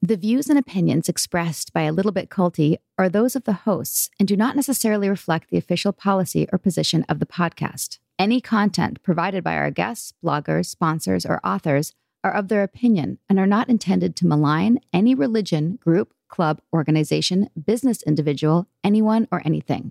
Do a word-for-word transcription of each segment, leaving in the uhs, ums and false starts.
The views and opinions expressed by A Little Bit Culty are those of the hosts and do not necessarily reflect the official policy or position of the podcast. Any content provided by our guests, bloggers, sponsors, or authors are of their opinion and are not intended to malign any religion, group, club, organization, business individual, anyone, or anything.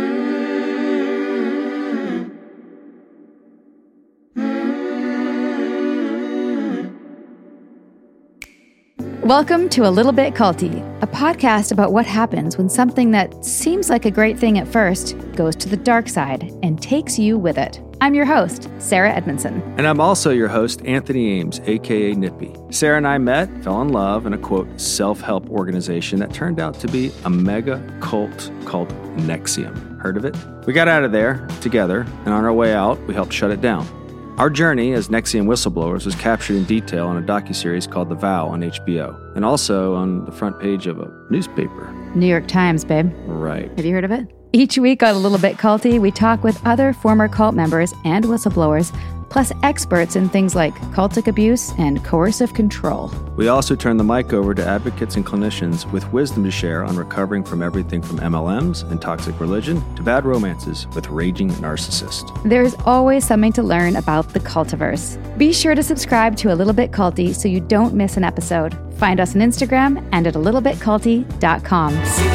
Welcome to A Little Bit Culty, a podcast about what happens when something that seems like a great thing at first goes to the dark side and takes you with it. I'm your host, Sarah Edmondson. And I'm also your host, Anthony Ames, a k a. Nippy. Sarah and I met, fell in love in a, quote, self-help organization that turned out to be a mega cult called NXIVM. Heard of it? We got out of there together, and on our way out, we helped shut it down. Our journey as NXIVM whistleblowers was captured in detail on a docuseries called The Vow on H B O, and also on the front page of a newspaper. New York Times, babe. Right. Have you heard of it? Each week on A Little Bit Culty, we talk with other former cult members and whistleblowers, plus experts in things like cultic abuse and coercive control. We also turn the mic over to advocates and clinicians with wisdom to share on recovering from everything from M L Ms and toxic religion to bad romances with raging narcissists. There's always something to learn about the cultiverse. Be sure to subscribe to A Little Bit Culty so you don't miss an episode. Find us on Instagram and at a little bit culty dot com.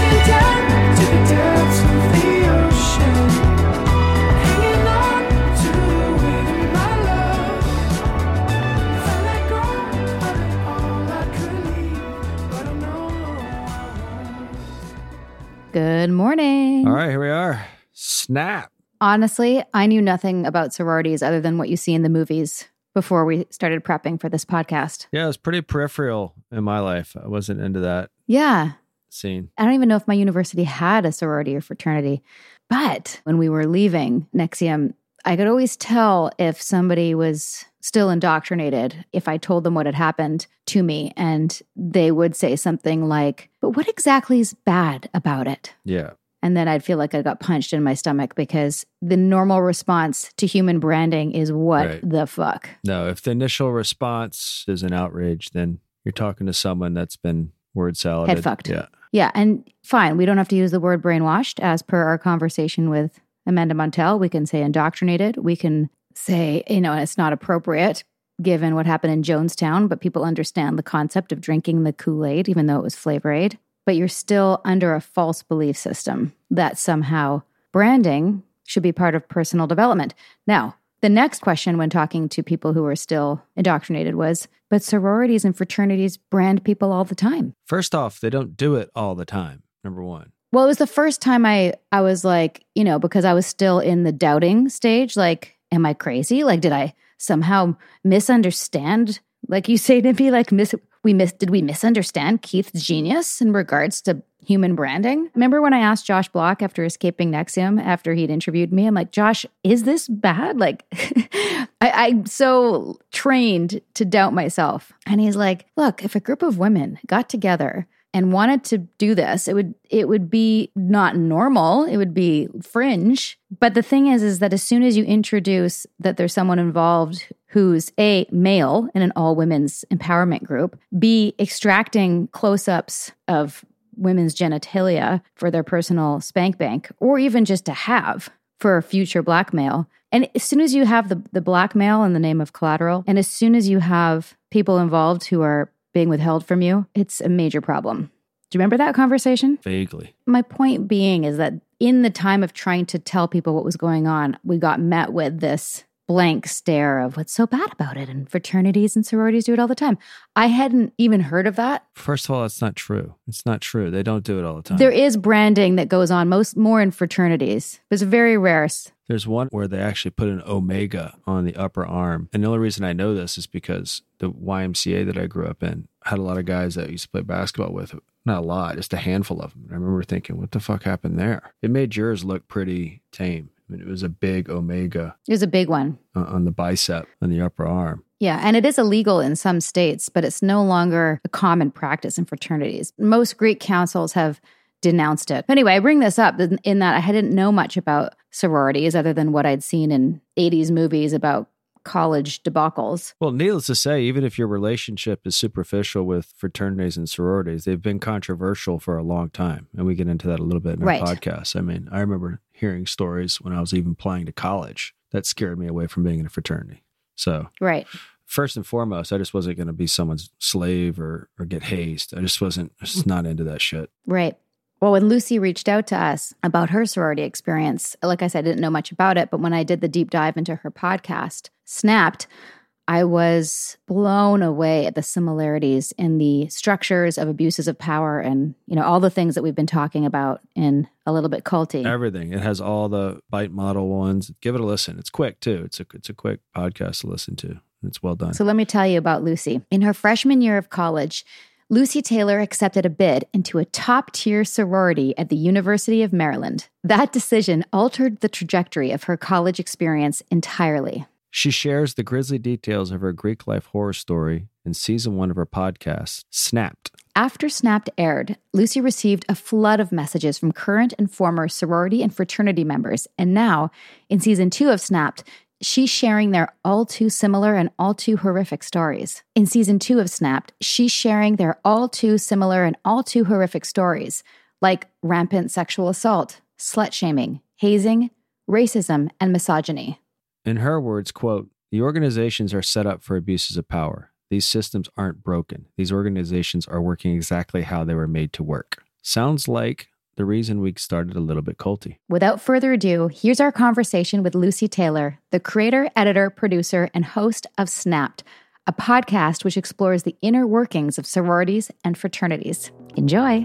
Good morning. All right, here we are. Snap. Honestly, I knew nothing about sororities other than what you see in the movies before we started prepping for this podcast. Yeah, it was pretty peripheral in my life. I wasn't into that Yeah. scene. I don't even know if my university had a sorority or fraternity. But when we were leaving NXIVM, I could always tell if somebody was still indoctrinated if I told them what had happened to me. And they would say something like, but what exactly is bad about it? Yeah. And then I'd feel like I got punched in my stomach because the normal response to human branding is what Right. the fuck? No, if the initial response is an outrage, then you're talking to someone that's been word saladed. Head fucked. Yeah. Yeah. And fine, we don't have to use the word brainwashed as per our conversation with Amanda Montell. We can say indoctrinated. We can say, you know, it's not appropriate given what happened in Jonestown, but people understand the concept of drinking the Kool-Aid, even though it was Flavor Aid. But you're still under a false belief system that somehow branding should be part of personal development. Now, the next question when talking to people who are still indoctrinated was, but sororities and fraternities brand people all the time. First off, they don't do it all the time, number one. Well, it was the first time I, I was like, you know, because I was still in the doubting stage, like, am I crazy? Like, did I somehow misunderstand? Like you say to me, like, miss, we miss, did we misunderstand Keith's genius in regards to human branding? Remember when I asked Josh Block after escaping NXIVM, after he'd interviewed me, I'm like, Josh, is this bad? Like, I, I'm so trained to doubt myself. And he's like, look, if a group of women got together and wanted to do this, it would it would be not normal. It would be fringe. But the thing is, is that as soon as you introduce that there's someone involved who's A, male in an all women's empowerment group, B, extracting close-ups of women's genitalia for their personal spank bank, or even just to have for future blackmail. And as soon as you have the, the blackmail in the name of collateral, and as soon as you have people involved who are being withheld from you, it's a major problem. Do you remember that conversation? Vaguely. My point being is that in the time of trying to tell people what was going on, we got met with this blank stare of what's so bad about it, and fraternities and sororities do it all the time. I hadn't even heard of that. First of all, it's not true. It's not true. They don't do it all the time. There is branding that goes on most more in fraternities, but it's very rare. There's one where they actually put an omega on the upper arm. And the only reason I know this is because the Y M C A that I grew up in had a lot of guys that I used to play basketball with. Not a lot, just a handful of them. And I remember thinking, what the fuck happened there? It made yours look pretty tame. I mean, it was a big omega. It was a big one. On the bicep, on the upper arm. Yeah, and it is illegal in some states, but it's no longer a common practice in fraternities. Most Greek councils have denounced it. Anyway, I bring this up in that I didn't know much about sororities other than what I'd seen in eighties movies about college debacles. Well, needless to say, even if your relationship is superficial with fraternities and sororities, they've been controversial for a long time. And we get into that a little bit in our Right. podcast. I mean, I remember hearing stories when I was even applying to college that scared me away from being in a fraternity. So, Right. first and foremost, I just wasn't going to be someone's slave or, or get hazed. I just wasn't, just not into that shit. Right. Well, when Lucy reached out to us about her sorority experience, like I said, I didn't know much about it, but when I did the deep dive into her podcast, Snapped, I was blown away at the similarities in the structures of abuses of power and, you know, all the things that we've been talking about in A Little Bit Culty. Everything. It has all the bite model ones. Give it a listen. It's quick too. It's a, it's a quick podcast to listen to. It's well done. So let me tell you about Lucy. In her freshman year of college, Lucy Taylor accepted a bid into a top-tier sorority at the University of Maryland. That decision altered the trajectory of her college experience entirely. She shares the grisly details of her Greek life horror story in season one of her podcast, Snapped. After Snapped aired, Lucy received a flood of messages from current and former sorority and fraternity members. And now, in season two of Snapped, she's sharing their all too similar and all too horrific stories. In season two of Snapped, she's sharing their all too similar and all too horrific stories, like rampant sexual assault, slut-shaming, hazing, racism, and misogyny. In her words, quote, "The organizations are set up for abuses of power. These systems aren't broken. These organizations are working exactly how they were made to work." Sounds like the reason we started A Little Bit Culty. Without further ado, here's our conversation with Lucy Taylor, the creator, editor, producer, and host of Snapped, a podcast which explores the inner workings of sororities and fraternities. Enjoy.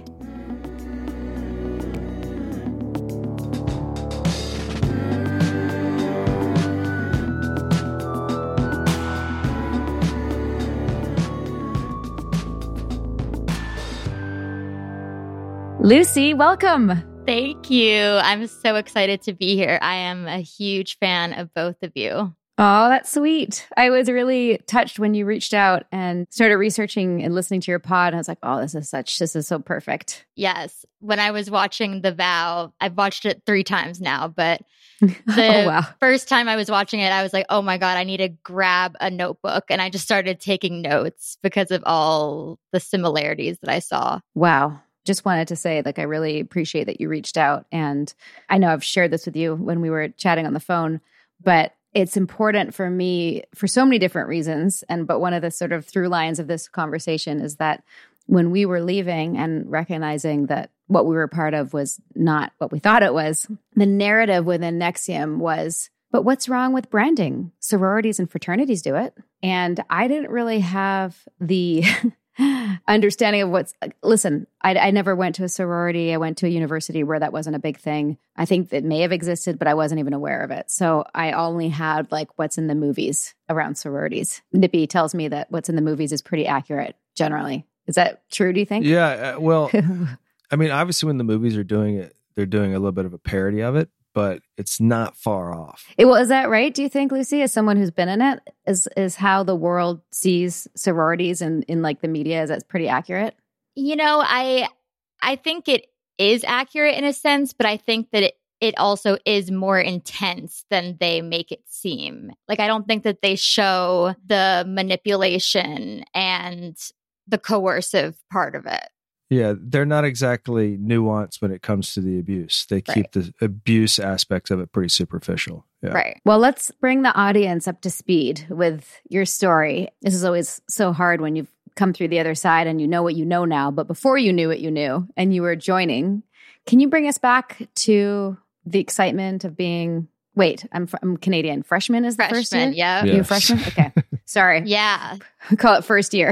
Lucy, welcome. Thank you. I'm so excited to be here. I am a huge fan of both of you. Oh, that's sweet. I was really touched when you reached out and started researching and listening to your pod. I was like, oh, this is such, this is so perfect. Yes. When I was watching The Vow, I've watched it three times now, but oh, the wow. first time I was watching it, I was like, oh my God, I need to grab a notebook. And I just started taking notes because of all the similarities that I saw. Wow. Just wanted to say, like, I really appreciate that you reached out. And I know I've shared this with you when we were chatting on the phone, but it's important for me for so many different reasons. And but one of the sort of through lines of this conversation is that when we were leaving and recognizing that what we were part of was not what we thought it was, the narrative within NXIVM was, but what's wrong with branding? Sororities and fraternities do it. And I didn't really have the understanding of what's, listen, I, I never went to a sorority. I went to a university where that wasn't a big thing. I think that may have existed, but I wasn't even aware of it. So I only had like what's in the movies around sororities. Nippy tells me that what's in the movies is pretty accurate generally. Is that true, do you think? Yeah, uh, well, I mean, obviously when the movies are doing it, they're doing a little bit of a parody of it, but it's not far off. It, well, is that right? Do you think, Lucy, as someone who's been in it, is is how the world sees sororities and in like the media, is that pretty accurate? You know, I I think it is accurate in a sense, but I think that it, it also is more intense than they make it seem. Like, I don't think that they show the manipulation and the coercive part of it. Yeah, they're not exactly nuanced when it comes to the abuse. They keep Right. the abuse aspects of it pretty superficial. Yeah. Right. Well, let's bring the audience up to speed with your story. This is always so hard when you've come through the other side and you know what you know now, but before you knew what you knew and you were joining, can you bring us back to the excitement of being, wait, I'm, fr- I'm Canadian. Freshman is the first year? Freshman, yeah. Yeah. You're Yes. freshman? Okay. Sorry. Yeah. Call it first year.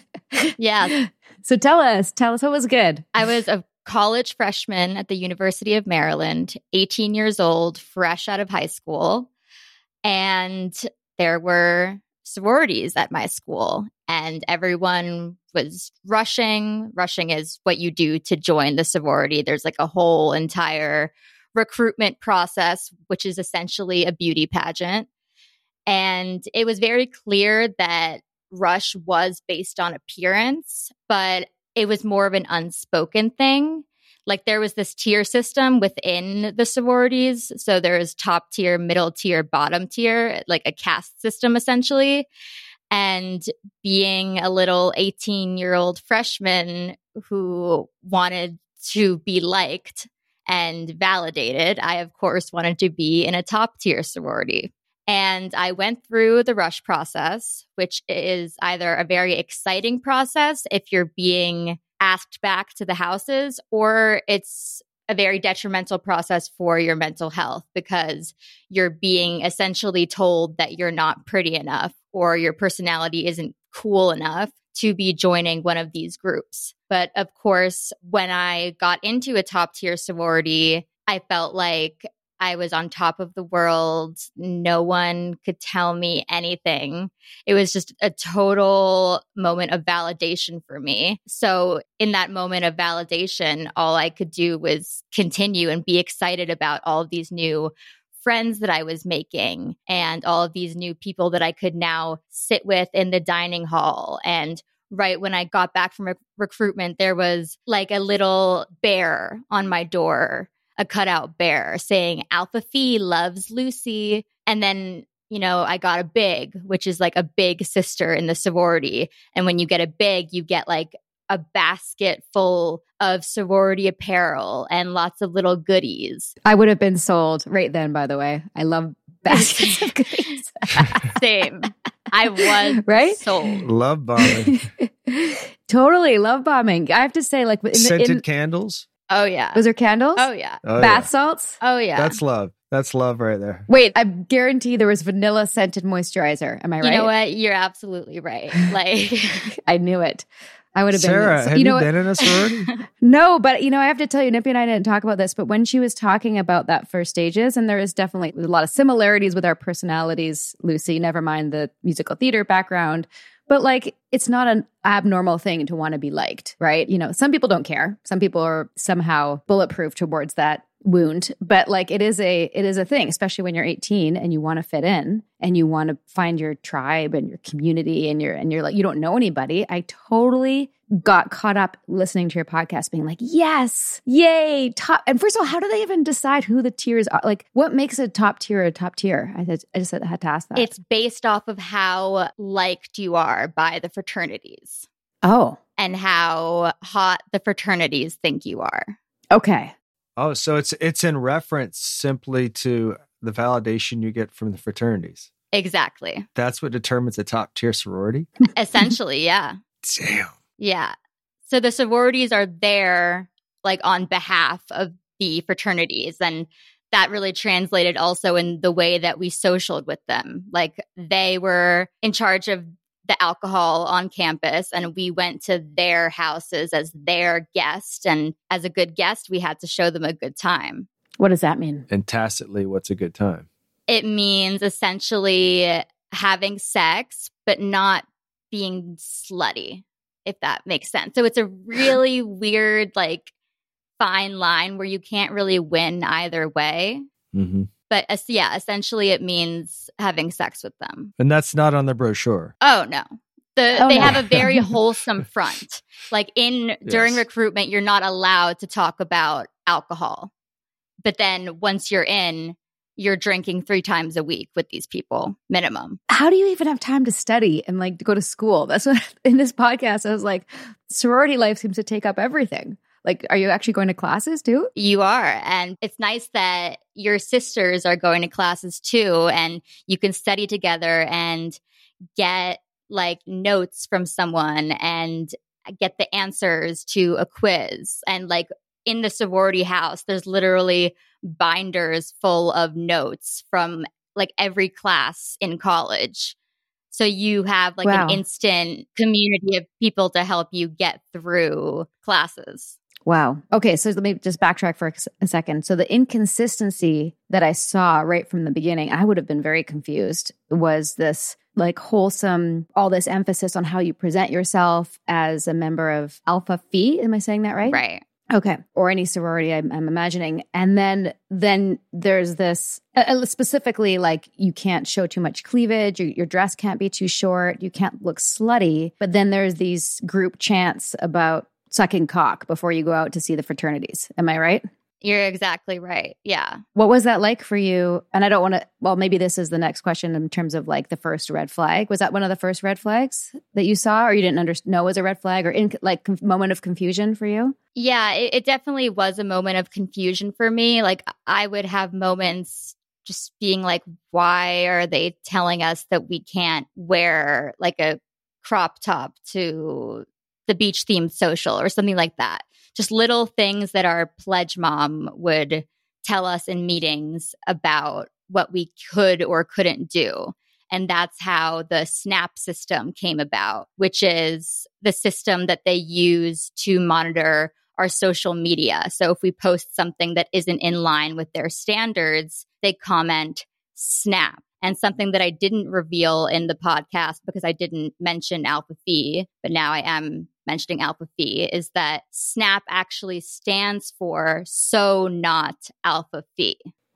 Yeah. So tell us, tell us what was good. I was a college freshman at the University of Maryland, eighteen years old, fresh out of high school. And there were sororities at my school, and everyone was rushing. Rushing is what you do to join the sorority. There's like a whole entire recruitment process, which is essentially a beauty pageant. And it was very clear that Rush was based on appearance, but it was more of an unspoken thing. like there was this tier system within the sororities. So there's top tier, middle tier, bottom tier, like a caste system essentially. And being a little eighteen year old freshman who wanted to be liked and validated, I of course wanted to be in a top tier sorority. And I went through the rush process, which is either a very exciting process if you're being asked back to the houses, or it's a very detrimental process for your mental health because you're being essentially told that you're not pretty enough or your personality isn't cool enough to be joining one of these groups. But of course, when I got into a top tier sorority, I felt like I was on top of the world. No one could tell me anything. It was just a total moment of validation for me. So in that moment of validation, all I could do was continue and be excited about all of these new friends that I was making and all of these new people that I could now sit with in the dining hall. And right when I got back from rec- recruitment, there was like a little bear on my door, a cutout bear saying Alpha Phi loves Lucy. And then, you know, I got a big, which is like a big sister in the sorority. And when you get a big, you get like a basket full of sorority apparel and lots of little goodies. I would have been sold right then, by the way. I love baskets of goodies. Same. I was right? sold. Love bombing. Totally. Love bombing. I have to say, like, in the, Scented in, candles. Oh, yeah. Was there candles? Oh, yeah. Oh, Bath yeah. salts? Oh, yeah. That's love. That's love right there. Wait, I guarantee there was vanilla scented moisturizer. Am I right? You know what? You're absolutely right. Like, I knew it. I would have been. Sarah, have you, know you been in a sorority? No, but you know, I have to tell you, Nippy and I didn't talk about this, but when she was talking about that first stages, and there is definitely a lot of similarities with our personalities, Lucy, never mind the musical theater background. But like, it's not an abnormal thing to want to be liked, right? You know, some people don't care. Some people are somehow bulletproof towards that wound, but like it is a it is a thing, especially when you're eighteen and you want to fit in and you want to find your tribe and your community and you're and you're like you don't know anybody. I totally got caught up listening to your podcast being like, yes, yay, top. And first of all, how do they even decide who the tiers are? Like, what makes a top tier a top tier? I just, I just had to ask that. it's based off of how liked you are by the fraternities Oh, and how hot the fraternities think you are. okay. Oh, so it's it's in reference simply to the validation you get from the fraternities. Exactly. That's what determines a top tier sorority? Essentially, yeah. Damn. Yeah. So the sororities are there like on behalf of the fraternities. And that really translated also in the way that we socialed with them. Like they were in charge of the alcohol on campus and we went to their houses as their guest. And as a good guest, we had to show them a good time. What does that mean? And tacitly, what's a good time? It means essentially having sex, but not being slutty, if that makes sense. So it's a really weird, like, fine line where you can't really win either way. Mm-hmm. But uh, yeah, essentially it means having sex with them. And that's not on the brochure. Oh, no. The, Oh, they no. have a very wholesome front. Like in during Yes. recruitment, you're not allowed to talk about alcohol. But then once you're in, you're drinking three times a week with these people, minimum. How do you even have time to study and like to go to school? That's what in this podcast, I was like, sorority life seems to take up everything. Like, are you actually going to classes too? You are. And it's nice that your sisters are going to classes too. And you can study together and get like notes from someone and get the answers to a quiz. And like in the sorority house, there's literally binders full of notes from like every class in college. So you have like Wow. an instant community of people to help you get through classes. Wow. Okay, so let me just backtrack for a second. So the inconsistency that I saw right from the beginning, I would have been very confused, was this like wholesome, all this emphasis on how you present yourself as a member of Alpha Phi. Am I saying that right? Right. Okay. Or any sorority, I'm, I'm imagining. And then then there's this, uh, specifically like you can't show too much cleavage, your, your dress can't be too short, you can't look slutty. But then there's these group chants about sucking cock before you go out to see the fraternities. Am I right? You're exactly right. Yeah. What was that like for you? And I don't want to, well, maybe this is the next question in terms of like the first red flag. Was that one of the first red flags that you saw, or you didn't under, know was a red flag, or in like conf- moment of confusion for you? Yeah, it, it definitely was a moment of confusion for me. Like I would have moments just being like, why are they telling us that we can't wear like a crop top to the beach themed social or something like that? Just little things that our pledge mom would tell us in meetings about what we could or couldn't do. And that's how the SNAP system came about, which is the system that they use to monitor our social media. So if we post something that isn't in line with their standards, they comment SNAP. And something that I didn't reveal in the podcast because I didn't mention Alpha Phi, but now I am mentioning Alpha Phi, is that SNAP actually stands for So Not Alpha Phi.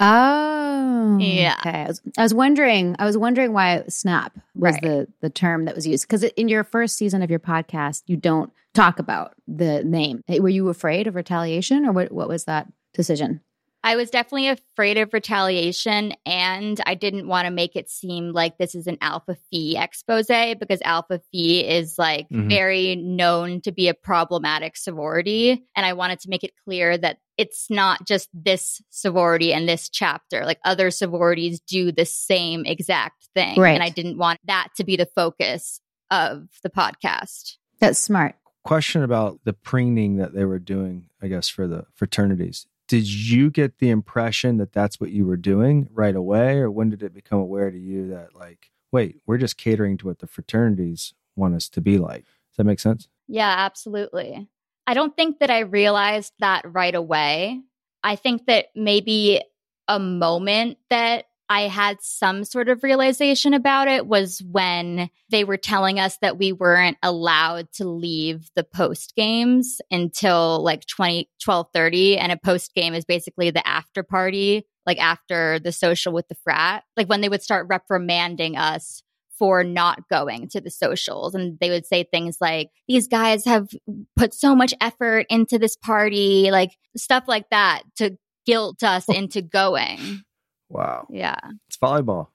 Oh, yeah. Okay. I was, I was wondering. I was wondering why SNAP was Right. the the term that was used, because in your first season of your podcast, you don't talk about the name. Were you afraid of retaliation, or what? What was that decision? I was definitely afraid of retaliation, and I didn't want to make it seem like this is an Alpha Phi expose, because Alpha Phi is like Mhm. very known to be a problematic sorority. And I wanted to make it clear that it's not just this sorority and this chapter. Like other sororities do the same exact thing. Right. And I didn't want that to be the focus of the podcast. That's smart. Question about the preening that they were doing, I guess, for the fraternities. Did you get the impression that that's what you were doing right away? Or when did it become aware to you that like, wait, we're just catering to what the fraternities want us to be like? Does that make sense? Yeah, absolutely. I don't think that I realized that right away. I think that maybe a moment that I had some sort of realization about it was when they were telling us that we weren't allowed to leave the post games until like twenty, twelve thirty. And a post game is basically the after party, like after the social with the frat, like when they would start reprimanding us for not going to the socials. And they would say things like, these guys have put so much effort into this party, like stuff like that to guilt us into going. Wow. Yeah. It's volleyball.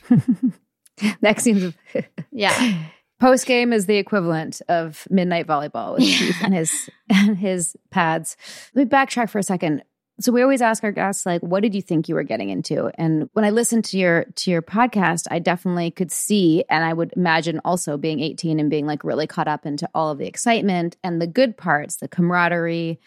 That seems. Yeah. Post game is the equivalent of midnight volleyball with Keith and his and his pads. Let me backtrack for a second. So we always ask our guests, like, what did you think you were getting into? And when I listened to your to your podcast, I definitely could see, and I would imagine also being eighteen and being like really caught up into all of the excitement and the good parts, the camaraderie,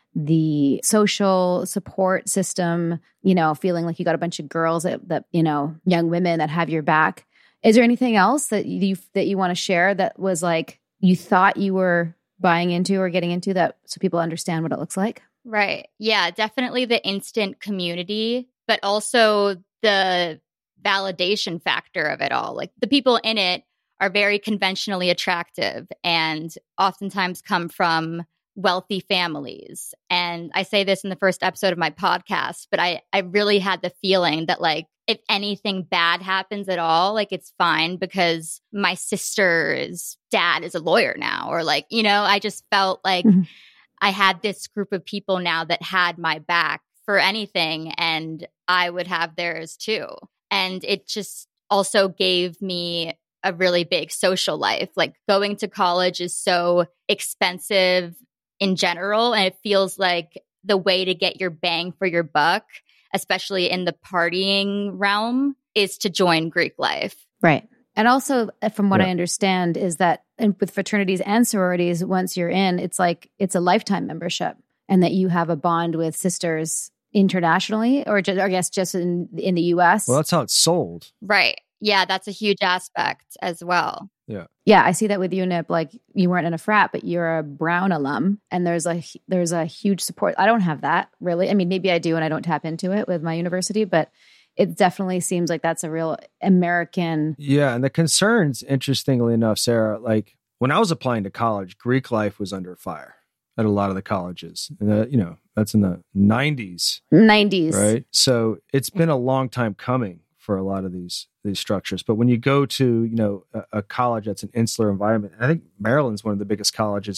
the social support system, you know, feeling like you got a bunch of girls that, that, you know, young women that have your back. Is there anything else that you that you want to share that was like you thought you were buying into or getting into, that so people understand what it looks like? Right. Yeah, definitely the instant community, but also the validation factor of it all. Like the people in it are very conventionally attractive and oftentimes come from wealthy families. And I say this in the first episode of my podcast, but I, I really had the feeling that like, if anything bad happens at all, like it's fine because my sister's dad is a lawyer now, or like, you know, I just felt like mm-hmm. I had this group of people now that had my back for anything, and I would have theirs too. And it just also gave me a really big social life. Like going to college is so expensive in general, and it feels like the way to get your bang for your buck, especially in the partying realm, is to join Greek life. Right. And also, from what yeah. I understand, is that and with fraternities and sororities, once you're in, it's like it's a lifetime membership, and that you have a bond with sisters internationally, or, just, or I guess just in in the U S. Well, that's how it's sold. Right. Yeah, that's a huge aspect as well. Yeah. Yeah, I see that with U N I P. Like you weren't in a frat, but you're a Brown alum, and there's a there's a huge support. I don't have that really. I mean, maybe I do, and I don't tap into it with my university, but it definitely seems like that's a real American. Yeah, and the concerns, interestingly enough, Sarah, like when I was applying to college, Greek life was under fire at a lot of the colleges. And the, you know, that's in the nineties. nineties. Right? So it's been a long time coming for a lot of these these structures. But when you go to, you know, a, a college that's an insular environment, and I think Maryland's one of the biggest colleges in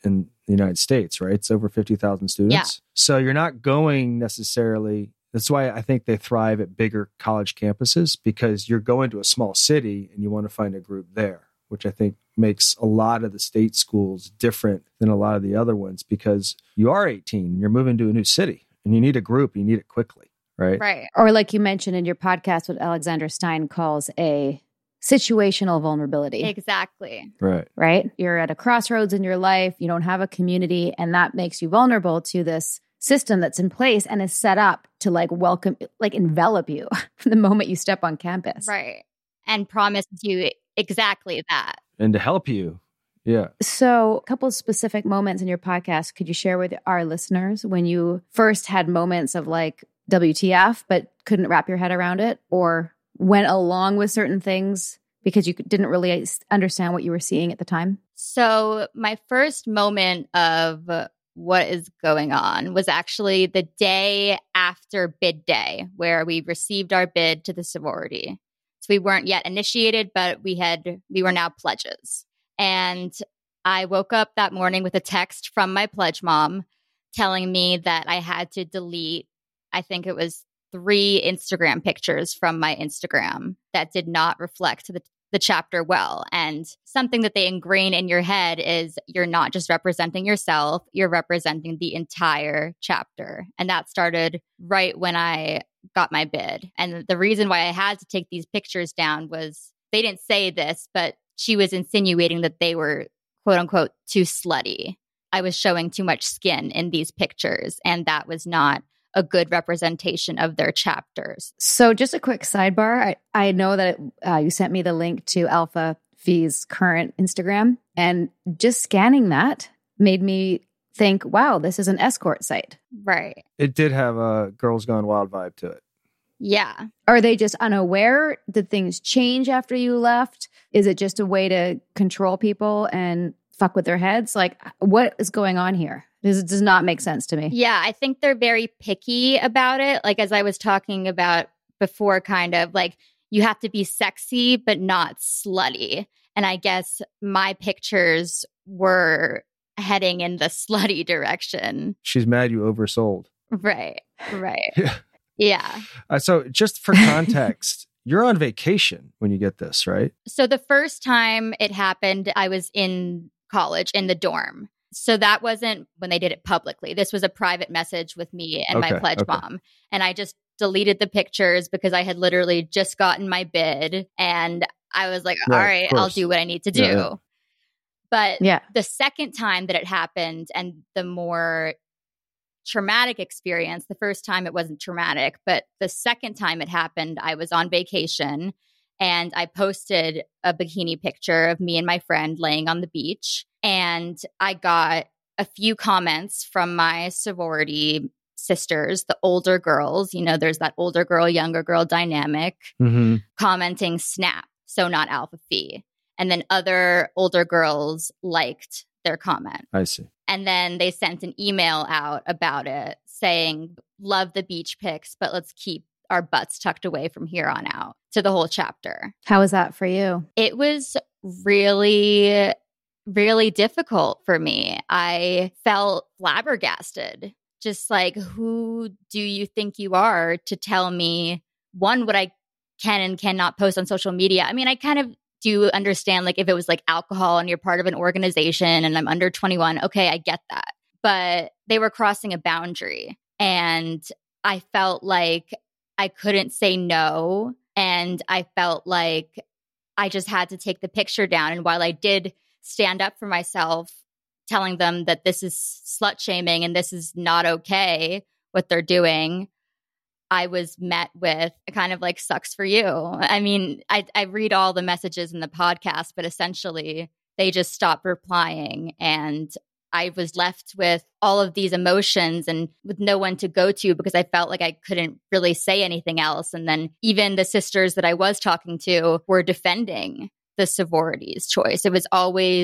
in the United States, right? It's over fifty thousand students. Yeah. So you're not going necessarily. That's why I think they thrive at bigger college campuses, because you're going to a small city and you want to find a group there, which I think makes a lot of the state schools different than a lot of the other ones, because you are eighteen and you're moving to a new city and you need a group, you need it quickly, right? Right. Or like you mentioned in your podcast, what Alexandra Stein calls a situational vulnerability. Exactly. Right. Right? You're at a crossroads in your life, you don't have a community, and that makes you vulnerable to this system that's in place and is set up to like welcome, like envelop you from the moment you step on campus. Right. And promises you exactly that. And to help you. Yeah. So a couple of specific moments in your podcast, could you share with our listeners when you first had moments of like W T F, but couldn't wrap your head around it, or went along with certain things because you didn't really understand what you were seeing at the time? So my first moment of what is going on was actually the day after bid day, where we received our bid to the sorority. So we weren't yet initiated, but we had we were now pledges. And I woke up that morning with a text from my pledge mom telling me that I had to delete, I think it was three Instagram pictures from my Instagram that did not reflect the the chapter well. And something that they ingrain in your head is you're not just representing yourself, you're representing the entire chapter. And that started right when I got my bid. And the reason why I had to take these pictures down was, they didn't say this, but she was insinuating that they were quote unquote too slutty. I was showing too much skin in these pictures, and that was not a good representation of their chapters. So just a quick sidebar. I, I know that uh, you sent me the link to Alpha Phi's current Instagram, and just scanning that made me think, wow, this is an escort site. Right. It did have a Girls Gone Wild vibe to it. Yeah. Are they just unaware? Did things change after you left? Is it just a way to control people and fuck with their heads? Like, what is going on here? This does not make sense to me. Yeah, I think they're very picky about it. Like, as I was talking about before, kind of like, you have to be sexy, but not slutty. And I guess my pictures were heading in the slutty direction. She's mad you oversold. Right, right. Yeah. Yeah. Uh, so just for context, you're on vacation when you get this, right? So the first time it happened, I was in college in the dorm. So that wasn't when they did it publicly. This was a private message with me and Okay, my pledge okay. mom. And I just deleted the pictures because I had literally just gotten my bid. And I was like, Right, all of right, I'll course. do what I need to do. Yeah, yeah. But Yeah. the second time that it happened, and the more traumatic experience, the first time it wasn't traumatic, but the second time it happened, I was on vacation and I posted a bikini picture of me and my friend laying on the beach. And I got a few comments from my sorority sisters, the older girls. You know, there's that older girl, younger girl dynamic, Mm-hmm. commenting snap, so not Alpha Phi. And then other older girls liked their comment. I see. And then they sent an email out about it saying, love the beach pics, but let's keep our butts tucked away from here on out, to the whole chapter. How was that for you? It was really, really difficult for me. I felt flabbergasted. Just like, who do you think you are to tell me, one, what I can and cannot post on social media? I mean, I kind of do understand, like, if it was like alcohol and you're part of an organization and I'm under twenty-one, okay, I get that. But they were crossing a boundary, and I felt like I couldn't say no. And I felt like I just had to take the picture down. And while I did stand up for myself, telling them that this is slut shaming and this is not okay, what they're doing, I was met with kind of like, sucks for you. I mean, I, I read all the messages in the podcast, but essentially they just stopped replying. And I was left with all of these emotions and with no one to go to, because I felt like I couldn't really say anything else. And then even the sisters that I was talking to were defending the sorority's choice. It was always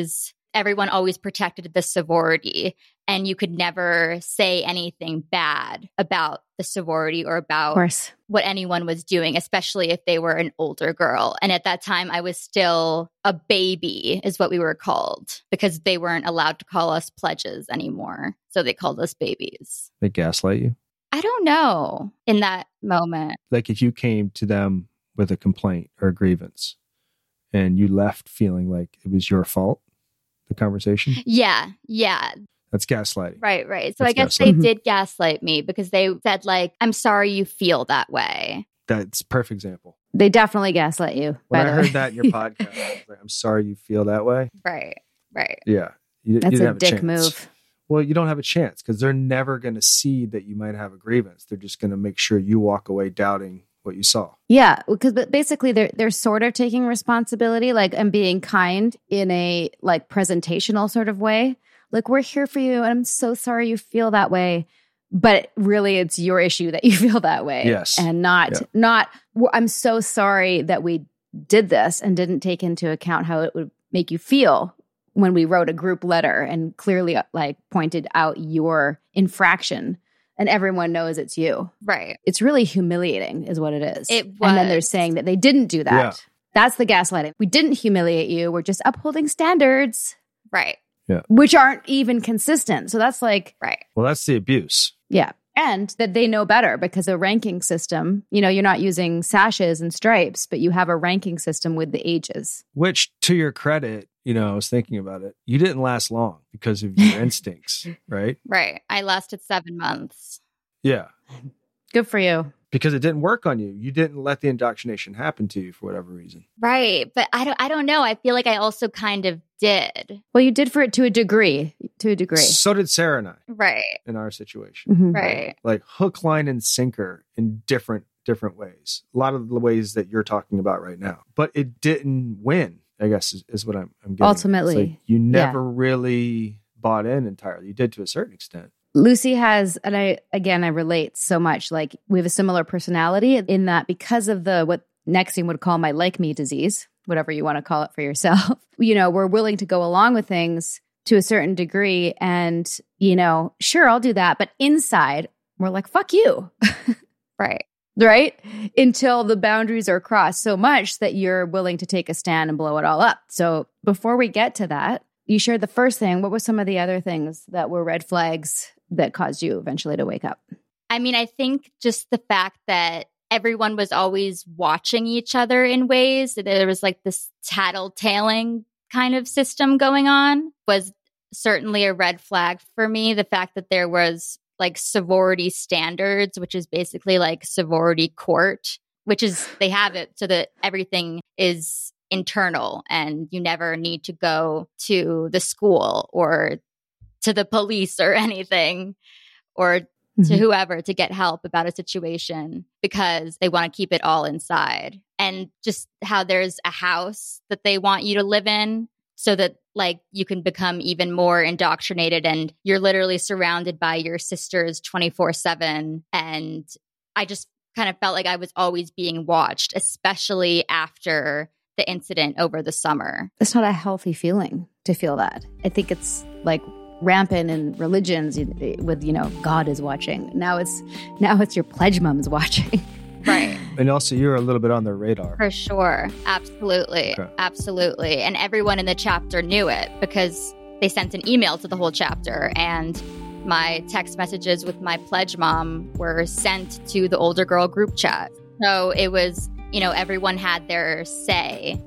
everyone always protected the sorority and you could never say anything bad about the sorority or about what anyone was doing, especially if they were an older girl. And at that time, I was still a baby is what we were called because they weren't allowed to call us pledges anymore. So they called us babies. They gaslight you? I don't know in that moment. Like if you came to them with a complaint or a grievance and you left feeling like it was your fault, the conversation? Yeah, yeah. That's gaslighting. Right, right. So That's I guess gaslighting. they did gaslight me because they said like, I'm sorry you feel that way. That's a perfect example. They definitely gaslight you. When by I the heard way. that in your podcast, I was like, I'm sorry you feel that way. Right, right. Yeah. You, That's you didn't a have dick chance. move. Well, you don't have a chance because they're never going to see that you might have a grievance. They're just going to make sure you walk away doubting what you saw. Yeah, because basically they're they're sort of taking responsibility, like and being kind in a like presentational sort of way. Like, we're here for you, and I'm so sorry you feel that way. But really, it's your issue that you feel that way. Yes. And not, Yeah. not, "Well, I'm so sorry that we did this and didn't take into account how it would make you feel when we wrote a group letter and clearly like pointed out your infraction. And everyone knows it's you. Right. It's really humiliating is what it is. It And then they're was. saying that they didn't do that. Yeah. That's the gaslighting. We didn't humiliate you. We're just upholding standards, Right, which aren't even consistent. So that's like, right. Well, that's the abuse. yeah. And that they know better because a ranking system, you know, you're not using sashes and stripes, but you have a ranking system with the ages. Which, to your credit, you know, I was thinking about it. You didn't last long because of your instincts, right? Right. I lasted seven months. Yeah. Good for you. Because it didn't work on you. You didn't let the indoctrination happen to you for whatever reason. Right. But I don't I don't know. I feel like I also kind of did. Well, you did for it to a degree, to a degree. So did Sarah and I Right. in our situation. Mhm. Right. Like hook, line, and sinker in different different ways. A lot of the ways that you're talking about right now. But it didn't win, I guess, is, is what I'm, I'm getting at. It's Ultimately, like you never really bought in entirely. You did to a certain extent. Lucy has, and I, again, I relate so much. Like, we have a similar personality in that because of the, what Nexium would call my like me disease, whatever you want to call it for yourself, you know, we're willing to go along with things to a certain degree. And, you know, sure, I'll do that. But inside, we're like, fuck you. Right. Right? Until the boundaries are crossed so much that you're willing to take a stand and blow it all up. So before we get to that, you shared the first thing. What were some of the other things that were red flags that caused you eventually to wake up? I mean, I think just the fact that everyone was always watching each other in ways that there was like this tattletaling kind of system going on was certainly a red flag for me. The fact that there was like sorority standards, which is basically like sorority court, which is they have it so that everything is internal and you never need to go to the school or to the police or anything or Mm-hmm. to whoever to get help about a situation because they want to keep it all inside. And just how there's a house that they want you to live in so that like you can become even more indoctrinated and you're literally surrounded by your sisters twenty-four seven. And I just kind of felt like I was always being watched, especially after the incident over the summer. It's not a healthy feeling to feel that. I think it's like rampant in religions with, you know, God is watching. Now it's now it's your pledge mums watching. Right. And also you're a little bit on their radar. For sure. Absolutely. Okay. Absolutely. And everyone in the chapter knew it because they sent an email to the whole chapter and my text messages with my pledge mom were sent to the older girl group chat. So it was, you know, everyone had their say.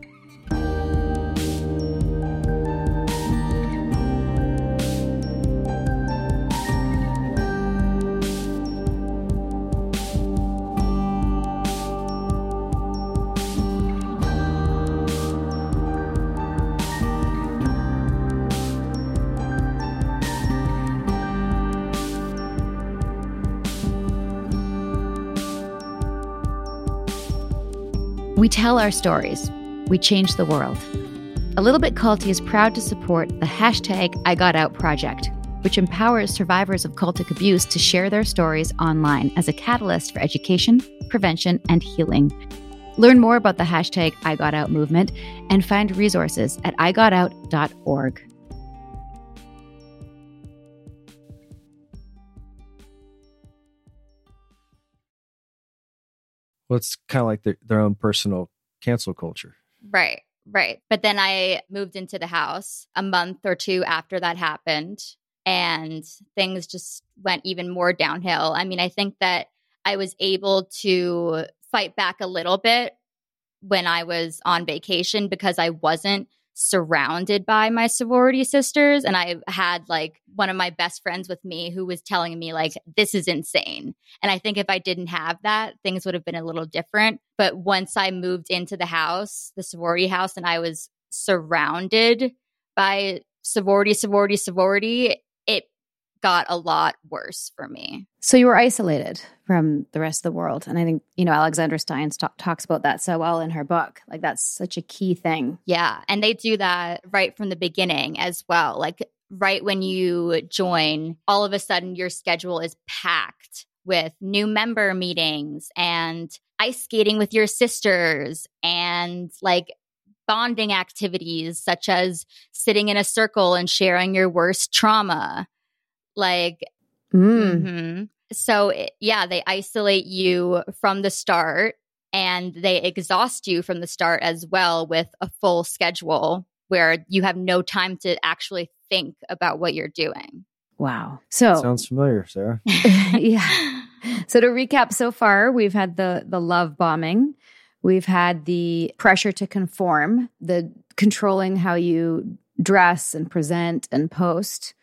We tell our stories. We change the world. A Little Bit Culty is proud to support the hashtag I Got Out project, which empowers survivors of cultic abuse to share their stories online as a catalyst for education, prevention, and healing. Learn more about the hashtag I Got Out movement and find resources at I got out dot org. Well, it's kind of like their, their own personal cancel culture. Right, right. But then I moved into the house a month or two after that happened, and things just went even more downhill. I mean, I think that I was able to fight back a little bit when I was on vacation because I wasn't surrounded by my sorority sisters. And I had like one of my best friends with me who was telling me like, this is insane. And I think if I didn't have that, things would have been a little different. But once I moved into the house, the sorority house, and I was surrounded by sorority, sorority, sorority, it got a lot worse for me. So you were isolated from the rest of the world. And I think, you know, Alexandra Stein t- talks about that so well in her book. Like that's such a key thing. Yeah. And they do that right from the beginning as well. Like right when you join, all of a sudden your schedule is packed with new member meetings and ice skating with your sisters and like bonding activities such as sitting in a circle and sharing your worst trauma. Like, Mm. mm-hmm. So yeah, they isolate you from the start and they exhaust you from the start as well with a full schedule where you have no time to actually think about what you're doing. Wow. So Sounds familiar, Sarah. yeah. So to recap so far, we've had the the love bombing. We've had the pressure to conform, the controlling how you dress and present and post,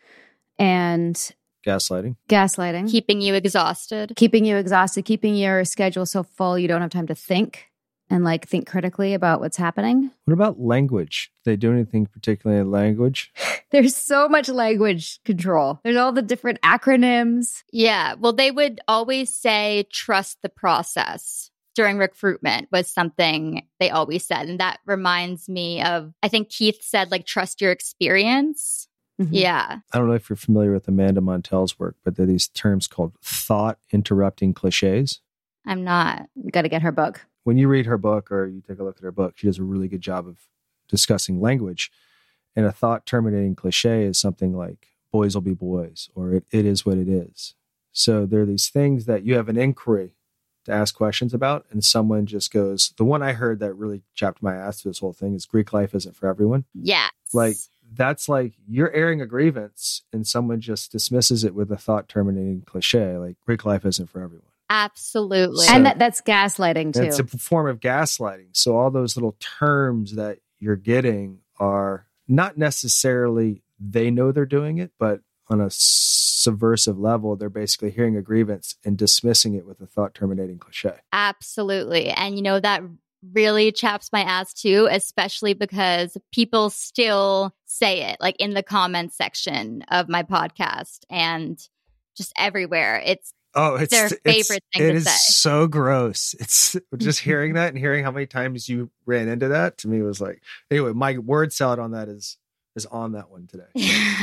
and Gaslighting. gaslighting. Keeping you exhausted. keeping you exhausted, keeping your schedule so full you don't have time to think and like think critically about what's happening. What about language? Do they do anything particularly in language? There's so much language control. There's all the different acronyms. Yeah. Well, they would always say, trust the process. During recruitment was something they always said. And that reminds me of, I think Keith said, like, trust your experience. Mm-hmm. Yeah. I don't know if you're familiar with Amanda Montell's work, but there are these terms called thought interrupting cliches. I'm not. You got to get her book. When you read her book or you take a look at her book, she does a really good job of discussing language. And a thought terminating cliche is something like boys will be boys, or it, it is what it is. So there are these things that you have an inquiry to ask questions about, and someone just goes, the one I heard that really chapped my ass to this whole thing is Greek life isn't for everyone. Yes. Like, that's like you're airing a grievance and someone just dismisses it with a thought terminating cliche, like Greek life isn't for everyone. Absolutely. So- And that, that's gaslighting too. It's a form of gaslighting. So all those little terms that you're getting are not necessarily they know they're doing it, but on a subversive level, they're basically hearing a grievance and dismissing it with a thought terminating cliche. Absolutely. And you know, that really chaps my ass too, especially because people still say it like in the comments section of my podcast and just everywhere. It's Oh, it's their it's, favorite thing it to is say. so gross. It's just hearing that and hearing how many times you ran into that to me was like, anyway, my word salad on that is is on that one today.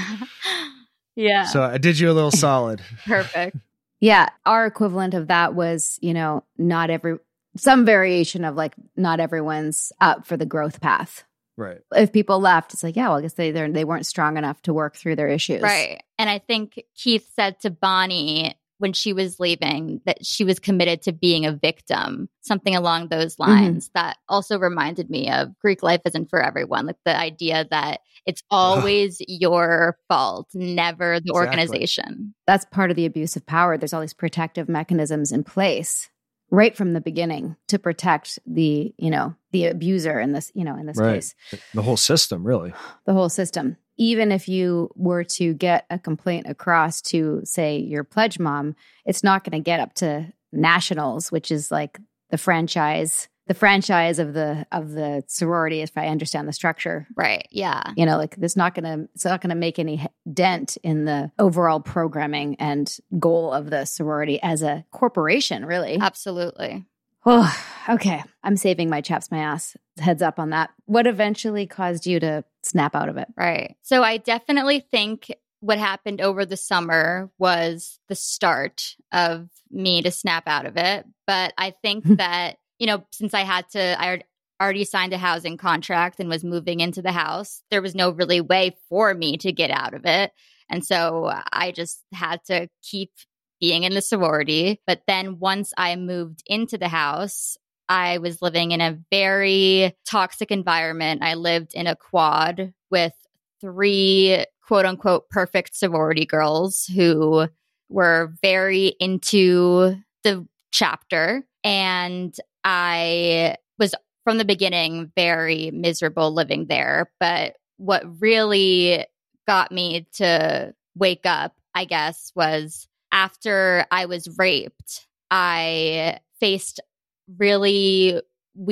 Yeah. So I did you a little solid. Perfect. Yeah. Our equivalent of that was, you know, not every, some variation of like, not everyone's up for the growth path. Right. If people left, it's like, yeah, well, I guess they they're- they weren't strong enough to work through their issues. Right. And I think Keith said to Bonnie when she was leaving that she was committed to being a victim, something along those lines. Mm-hmm. That also reminded me of Greek life isn't for everyone. Like the idea that it's always your fault, never the Exactly. organization. That's part of the abuse of power. There's all these protective mechanisms in place right from the beginning to protect the, you know, the abuser in this, you know, in this Right. case. The whole system, really. The whole system. Even if you were to get a complaint across to, say, your pledge mom, it's not going to get up to nationals, which is like the franchise, the franchise of the of the sorority, if I understand the structure. Right. Yeah. You know, like it's not going to it's not going to make any dent in the overall programming and goal of the sorority as a corporation, really. Absolutely. Oh, okay. I'm saving my chaps my ass. Heads up on that. What eventually caused you to snap out of it? Right. So I definitely think what happened over the summer was the start of me to snap out of it. But I think that, you know, since I had to, I already signed a housing contract and was moving into the house, there was no really way for me to get out of it. And so I just had to keep being in the sorority. But then once I moved into the house, I was living in a very toxic environment. I lived in a quad with three quote unquote perfect sorority girls who were very into the chapter. And I was from the beginning very miserable living there. But what really got me to wake up, I guess, was after I was raped, I faced really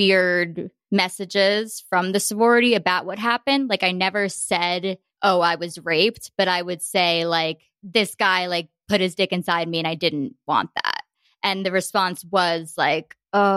weird messages from the sorority about what happened. Like I never said, oh, I was raped, but I would say like, this guy like put his dick inside me and I didn't want that. And the response was like,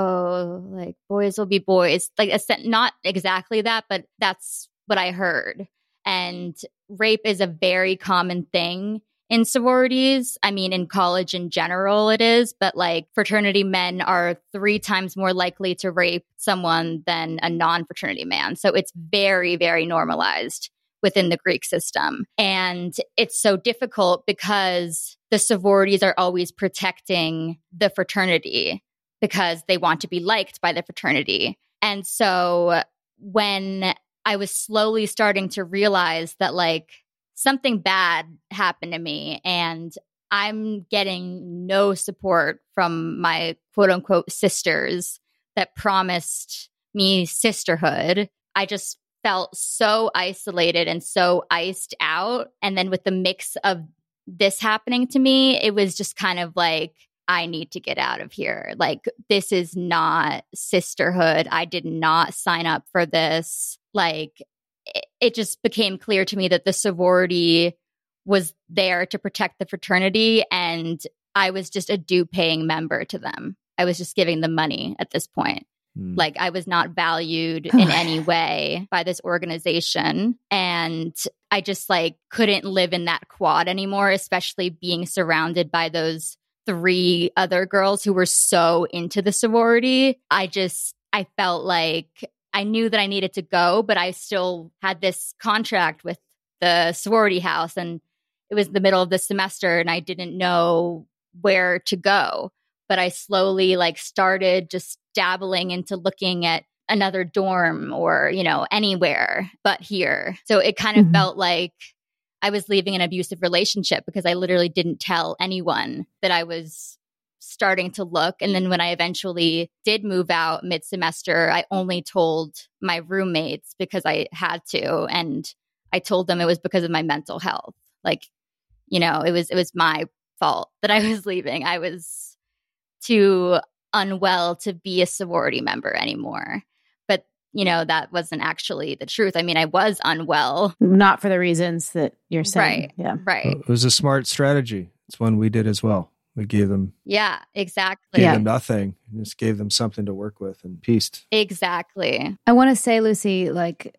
oh, like boys will be boys. Like a, not exactly that, but that's what I heard. And rape is a very common thing in sororities. I mean, in college in general, it is, but like fraternity men are three times more likely to rape someone than a non-fraternity man. So it's very, very normalized within the Greek system. And it's so difficult because the sororities are always protecting the fraternity because they want to be liked by the fraternity. And so when I was slowly starting to realize that like something bad happened to me and I'm getting no support from my quote unquote sisters that promised me sisterhood, I just felt so isolated and so iced out. And then with the mix of this happening to me, it was just kind of like, I need to get out of here. Like, this is not sisterhood. I did not sign up for this. Like, it, it just became clear to me that the sorority was there to protect the fraternity, and I was just a due-paying member to them. I was just giving them money at this point. Mm. Like, I was not valued in any way by this organization. And I just, like, couldn't live in that quad anymore, especially being surrounded by those three other girls who were so into the sorority. I just, I felt like I knew that I needed to go, but I still had this contract with the sorority house, and it was the middle of the semester and I didn't know where to go. But I slowly like started just dabbling into looking at another dorm or, you know, anywhere but here. So it kind of mm-hmm. felt like I was leaving an abusive relationship because I literally didn't tell anyone that I was starting to look. And then when I eventually did move out mid-semester, I only told my roommates because I had to. And I told them it was because of my mental health. Like, you know, it was it was my fault that I was leaving. I was too unwell to be a sorority member anymore. But, you know, that wasn't actually the truth. I mean, I was unwell. Not for the reasons that you're saying. Right. Yeah. Right. Well, it was a smart strategy. It's one we did as well. We gave them. Yeah, exactly. Gave yeah. them nothing. Just gave them something to work with and pieced. Exactly. I want to say, Lucy, like,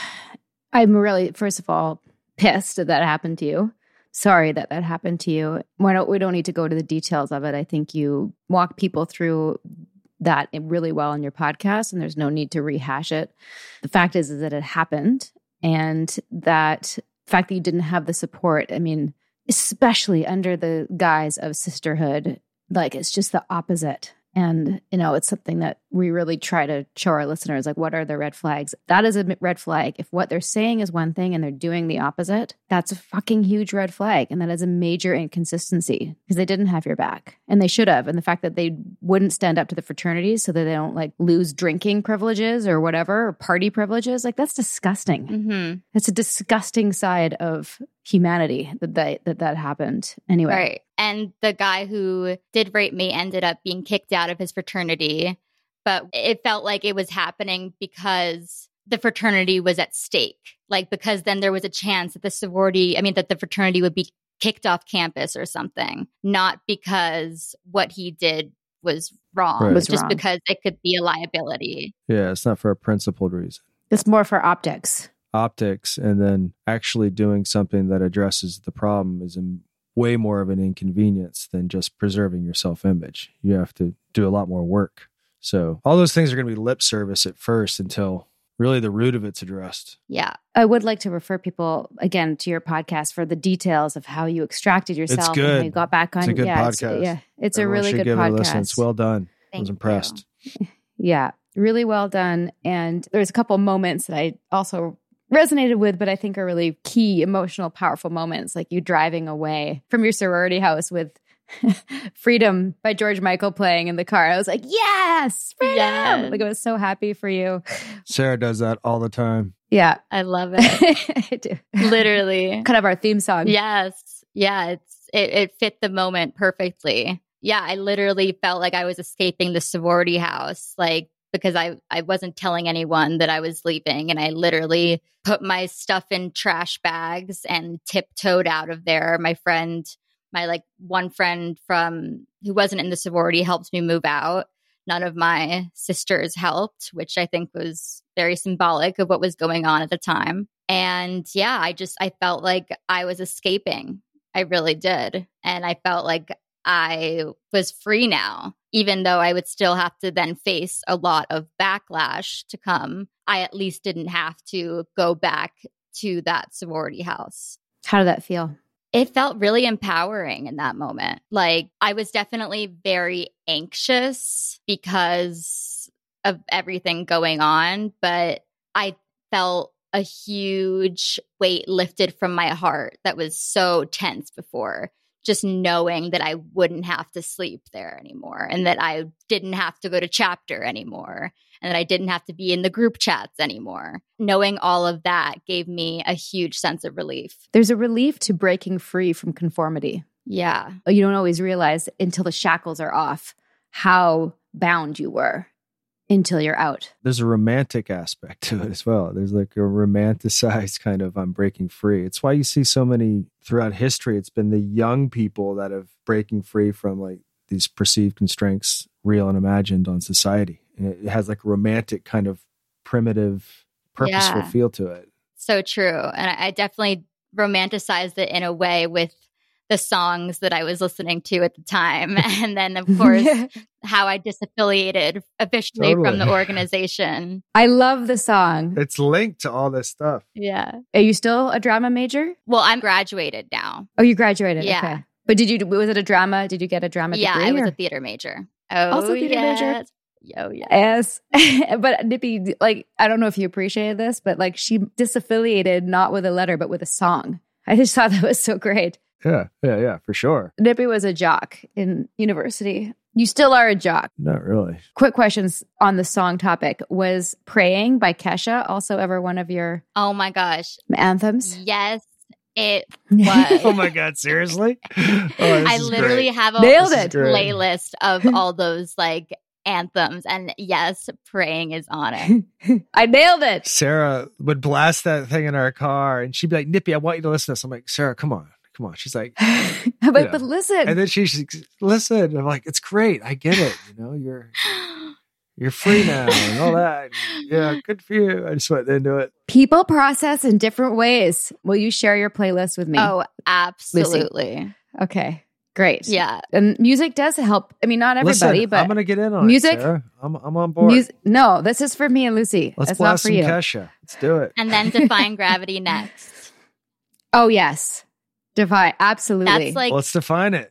I'm really, first of all, pissed that that happened to you. Sorry that that happened to you. We don't, we don't need to go to the details of it. I think you walk people through that really well in your podcast, and there's no need to rehash it. The fact is, is that it happened, and that fact that you didn't have the support, I mean, especially under the guise of sisterhood, like it's just the opposite. And, you know, it's something that we really try to show our listeners, like, what are the red flags? That is a red flag. If what they're saying is one thing and they're doing the opposite, that's a fucking huge red flag. And that is a major inconsistency because they didn't have your back, and they should have. And the fact that they wouldn't stand up to the fraternities so that they don't like lose drinking privileges or whatever, or party privileges, like that's disgusting. Mm-hmm. It's a disgusting side of humanity that that, that that happened anyway. Right. And the guy who did rape me ended up being kicked out of his fraternity. But it felt like it was happening because the fraternity was at stake. Like, because then there was a chance that the sorority, I mean, that the fraternity would be kicked off campus or something. Not because what he did was wrong. Right. Was just wrong. because it could be a liability. Yeah, it's not for a principled reason. It's more for optics. Optics, and then actually doing something that addresses the problem is a, way more of an inconvenience than just preserving your self-image. You have to do a lot more work. So all those things are going to be lip service at first until really the root of it's addressed. Yeah. I would like to refer people again to your podcast for the details of how you extracted yourself. It's good. And how you got back on. It's a good yeah, podcast. It's, yeah, it's Everyone a really should good give it a podcast. listen. It's well done. I Thank was impressed. you. Yeah, really well done. And there's a couple moments that I also resonated with, but I think are really key, emotional, powerful moments, like you driving away from your sorority house with Freedom by George Michael playing in the car. I was like, yes, freedom! Yes. Like I was so happy for you. Sarah does that all the time. Yeah. I love it. I do. Literally. Kind of our theme song. Yes. Yeah. It's it, it fit the moment perfectly. Yeah. I literally felt like I was escaping the sorority house, like because I, I wasn't telling anyone that I was leaving. And I literally put my stuff in trash bags and tiptoed out of there. My friend, my like one friend from who wasn't in the sorority helped me move out. None of my sisters helped, which I think was very symbolic of what was going on at the time. And yeah, I just, I felt like I was escaping. I really did. And I felt like I was free now, even though I would still have to then face a lot of backlash to come. I at least didn't have to go back to that sorority house. How did that feel? It felt really empowering in that moment. Like I was definitely very anxious because of everything going on, but I felt a huge weight lifted from my heart that was so tense before. Just knowing that I wouldn't have to sleep there anymore and that I didn't have to go to chapter anymore and that I didn't have to be in the group chats anymore. Knowing all of that gave me a huge sense of relief. There's a relief to breaking free from conformity. Yeah. You don't always realize until the shackles are off how bound you were until you're out. There's a romantic aspect to it as well. There's like a romanticized kind of I'm breaking free. It's why you see so many throughout history. It's been the young people that have breaking free from like these perceived constraints, real and imagined, on society. And it has like a romantic kind of primitive, purposeful Yeah. feel to it. So true. And I, I definitely romanticized it in a way with the songs that I was listening to at the time. And then, of course, how I disaffiliated officially Totally. from the organization. I love the song. It's linked to all this stuff. Yeah. Are you still a drama major? Well, I'm graduated now. Oh, you graduated. Yeah. Okay. But did you, was it a drama? Did you get a drama Yeah, degree? I was or- a theater major. Oh, Also theater major? yes. Oh, yeah. Yes. But Nippy, like, I don't know if you appreciated this, but like she disaffiliated not with a letter, but with a song. I just thought that was so great. Yeah, yeah, yeah, for sure. Nippy was a jock in university. You still are a jock. Not really. Quick questions on the song topic. Was Praying by Kesha also ever one of your Oh, my gosh. anthems? Yes, it was. Oh my God, seriously? Oh, this I is literally great. have a Nailed This is it. great. playlist of all those like anthems. And yes, Praying is on it. I nailed it. Sarah would blast that thing in our car and she'd be like, Nippy, I want you to listen to this. I'm like, Sarah, come on. Come on. She's like, but, Yeah. but listen. and then she's like, listen. I'm like, it's great. I get it. You know, you're you're free now and all that. Yeah, good for you. I just went into it. People process in different ways. Will you share your playlist with me? Oh, absolutely. Okay. Great. Yeah. And music does help. I mean, not everybody, Listen, but I'm going to get in on music- it, Sarah. I'm, I'm on board. music. No, this is for me and Lucy. Let's It's not blast for some you. Kesha. Let's do it. And then Defying Gravity next. Oh, yes. Defy. Absolutely. That's like Let's define it.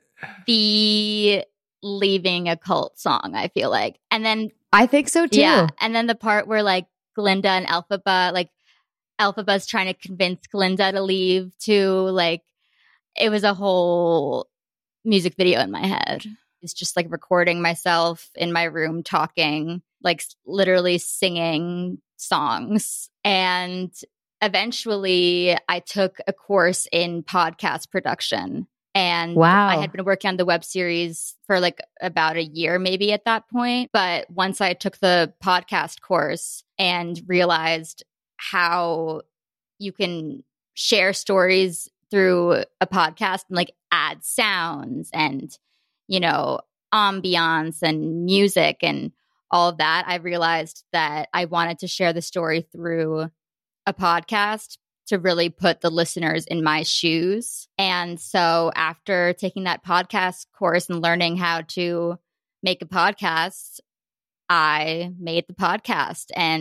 the leaving a cult song, I feel like. And then, I think so too. yeah. And then the part where like Glinda and Elphaba, like Elphaba's trying to convince Glinda to leave too. Like it was a whole music video in my head. It's just like recording myself in my room talking, like s- literally singing songs. And eventually I took a course in podcast production. And Wow. I had been working on the web series for like about a year, maybe at that point. But once I took the podcast course and realized how you can share stories through a podcast and like add sounds and, you know, ambiance and music and all of that, I realized that I wanted to share the story through a podcast to really put the listeners in my shoes. And so after taking that podcast course and learning how to make a podcast, I made the podcast. And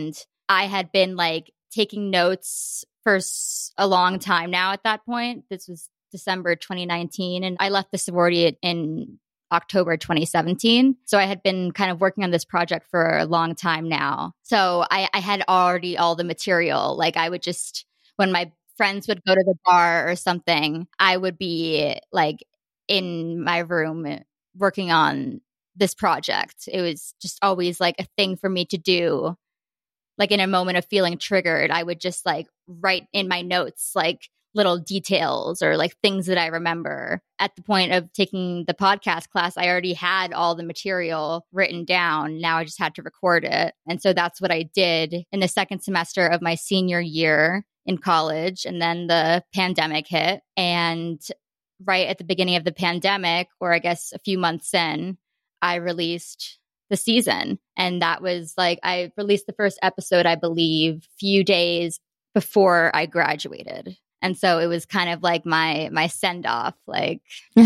I had been like taking notes for a long time now at that point. This was December twenty nineteen, and I left the sorority in October twenty seventeen. So I had been kind of working on this project for a long time now. So I, I had already all the material. Like I would just, when my friends would go to the bar or something, I would be like in my room working on this project. It was just always like a thing for me to do. Like in a moment of feeling triggered, I would just like write in my notes, like little details or like things that I remember. At the point of taking the podcast class, I already had all the material written down. Now I just had to record it. And so that's what I did in the second semester of my senior year in college. And then the pandemic hit. And right at the beginning of the pandemic, or I guess a few months in, I released the season. And that was like, I released the first episode, I believe, few days before I graduated. And so it was kind of like my my send off, like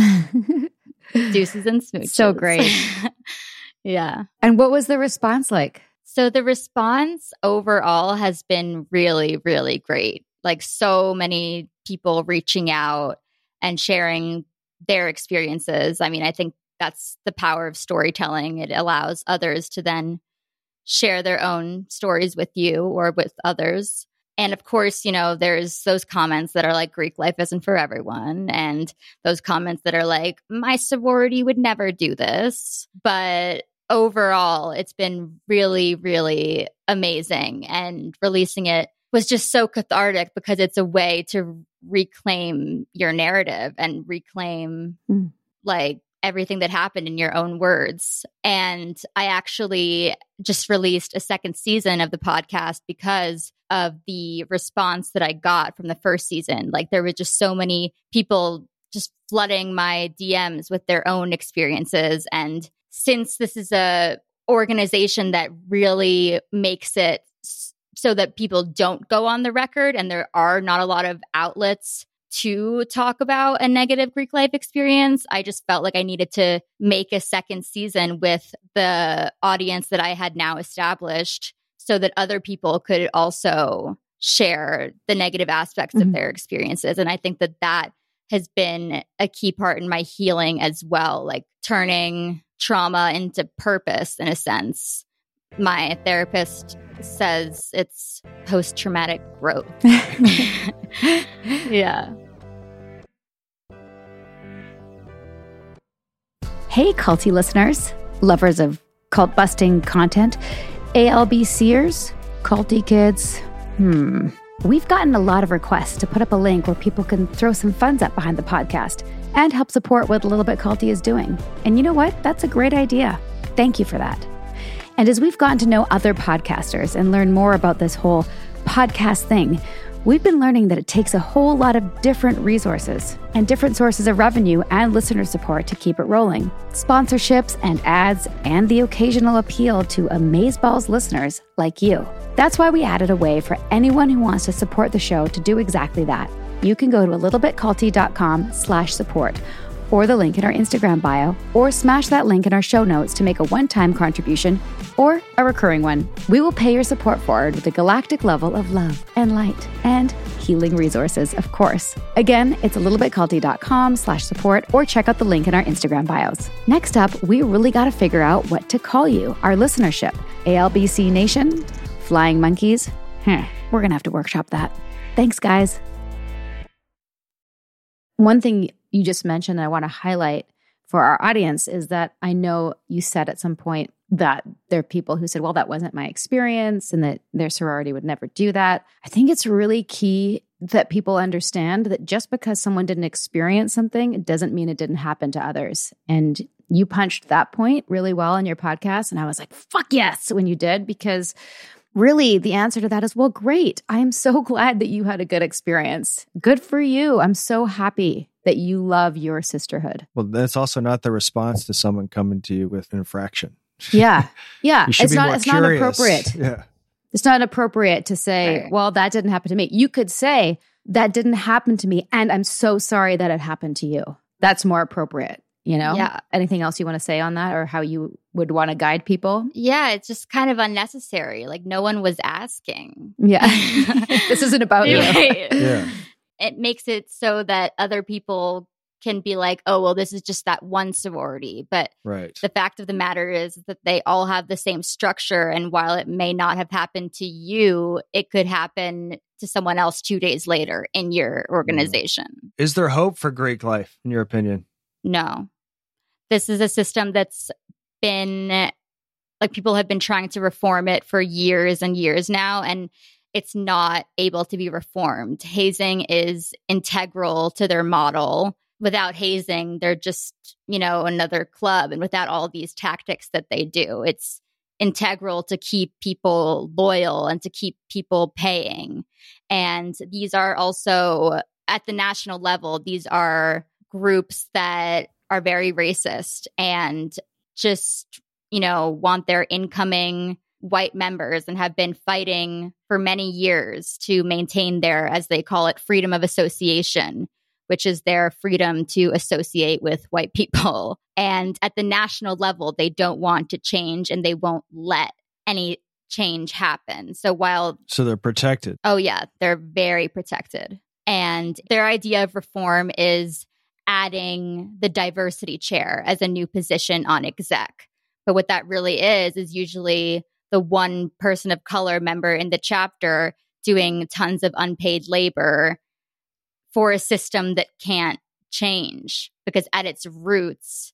deuces and smooches. So great. Yeah. And what was the response like? So the response overall has been really, really great. Like so many people reaching out and sharing their experiences. I mean, I think that's the power of storytelling. It allows others to then share their own stories with you or with others. And of course, you know, there's those comments that are like, Greek life isn't for everyone. And those comments that are like, my sorority would never do this. But overall, it's been really, really amazing. And releasing it was just so cathartic because it's a way to reclaim your narrative and reclaim mm. like everything that happened in your own words. And I actually just released a second season of the podcast because of the response that I got from the first season. Like there were just so many people just flooding my D Ms with their own experiences. And since this is a organization that really makes it so that people don't go on the record and there are not a lot of outlets to talk about a negative Greek life experience, I just felt like I needed to make a second season with the audience that I had now established so that other people could also share the negative aspects mm-hmm. of their experiences. And I think that that has been a key part in my healing as well, like turning trauma into purpose in a sense. My therapist says it's post-traumatic growth. Yeah. Hey, culty listeners, lovers of cult-busting content, A L B Cers, culty kids. Hmm. We've gotten a lot of requests to put up a link where people can throw some funds up behind the podcast and help support what Little Bit Culty is doing. And you know what? That's a great idea. Thank you for that. And as we've gotten to know other podcasters and learn more about this whole podcast thing, we've been learning that it takes a whole lot of different resources and different sources of revenue and listener support to keep it rolling. Sponsorships and ads and the occasional appeal to amazeballs listeners like you. That's why we added a way for anyone who wants to support the show to do exactly that. You can go to a littlebitculty.com slash support or the link in our Instagram bio, or smash that link in our show notes to make a one-time contribution or a recurring one. We will pay your support forward with a galactic level of love and light and healing resources, of course. Again, it's a littlebitculty.com slash support or check out the link in our Instagram bios. Next up, we really got to figure out what to call you, our listenership. A L B C Nation? Flying monkeys? Huh, we're going to have to workshop that. Thanks, guys. One thing you just mentioned that I want to highlight for our audience is that I know you said at some point that there are people who said, well, that wasn't my experience and that their sorority would never do that. I think it's really key that people understand that just because someone didn't experience something, it doesn't mean it didn't happen to others. And you punched that point really well in your podcast. And I was like, fuck yes, when you did, because really the answer to that is, well, great. I'm so glad that you had a good experience. Good for you. I'm so happy that you love your sisterhood. Well, that's also not the response to someone coming to you with an infraction. Yeah. Yeah. You should it's be not more it's curious. not appropriate. Yeah. It's not appropriate to say, right. well, that didn't happen to me. You could say, that didn't happen to me, and I'm so sorry that it happened to you. That's more appropriate. you know? Yeah. Anything else you want to say on that or how you would want to guide people? Yeah, it's just kind of unnecessary. Like no one was asking. Yeah. This isn't about you. Yeah. It makes it so that other people can be like, oh, well, this is just that one sorority. But Right. the fact of the matter is that they all have the same structure. And while it may not have happened to you, it could happen to someone else two days later in your organization. Is there hope for Greek life, in your opinion? No. This is a system that's been, like, people have been trying to reform it for years and years now, and it's not able to be reformed. Hazing is integral to their model. Without hazing, they're just, you know, another club. And without all these tactics that they do, it's integral to keep people loyal and to keep people paying. And these are also, at the national level, these are groups that are very racist and just, you know, want their incoming white members and have been fighting for many years to maintain their, as they call it, freedom of association, which is their freedom to associate with white people. And at the national level, they don't want to change and they won't let any change happen. So while... So they're protected. Oh, yeah, they're very protected. And their idea of reform is adding the diversity chair as a new position on exec. But what that really is, is usually the one person of color member in the chapter doing tons of unpaid labor for a system that can't change, because at its roots,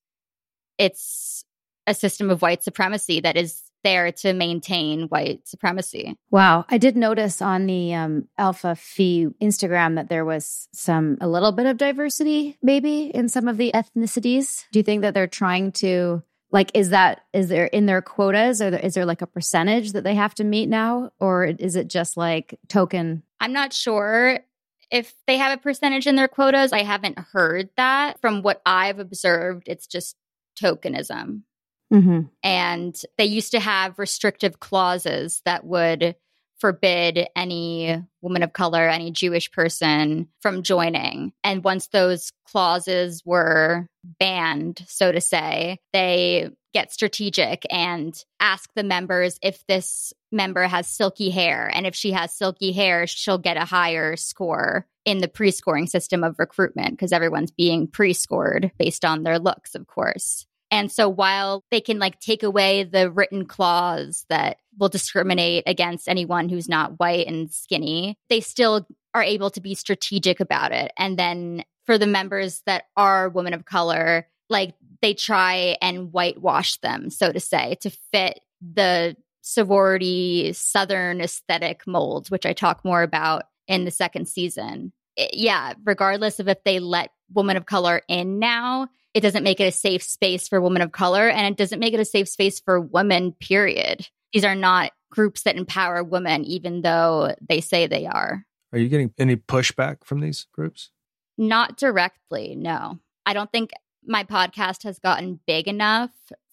it's a system of white supremacy that is there to maintain white supremacy. Wow. I did notice on the um, Alpha Phi Instagram that there was some, a little bit of diversity maybe in some of the ethnicities. Do you think that they're trying to, like, is that, is there in their quotas, or is there like a percentage that they have to meet now? Or is it just like token? I'm not sure if they have a percentage in their quotas. I haven't heard that. From what I've observed, it's just tokenism. Mm-hmm. And they used to have restrictive clauses that would forbid any woman of color, any Jewish person from joining. And once those clauses were banned, so to say, they get strategic and ask the members if this member has silky hair. And if she has silky hair, she'll get a higher score in the pre-scoring system of recruitment, because everyone's being pre-scored based on their looks, of course. And so while they can like take away the written clause that will discriminate against anyone who's not white and skinny, they still are able to be strategic about it. And then for the members that are women of color, like they try and whitewash them, so to say, to fit the sorority Southern aesthetic mold, which I talk more about in the second season. It, yeah, regardless of if they let women of color in now, it doesn't make it a safe space for women of color, and it doesn't make it a safe space for women, period. These are not groups that empower women, even though they say they are. Are you getting any pushback from these groups? Not directly, no. I don't think my podcast has gotten big enough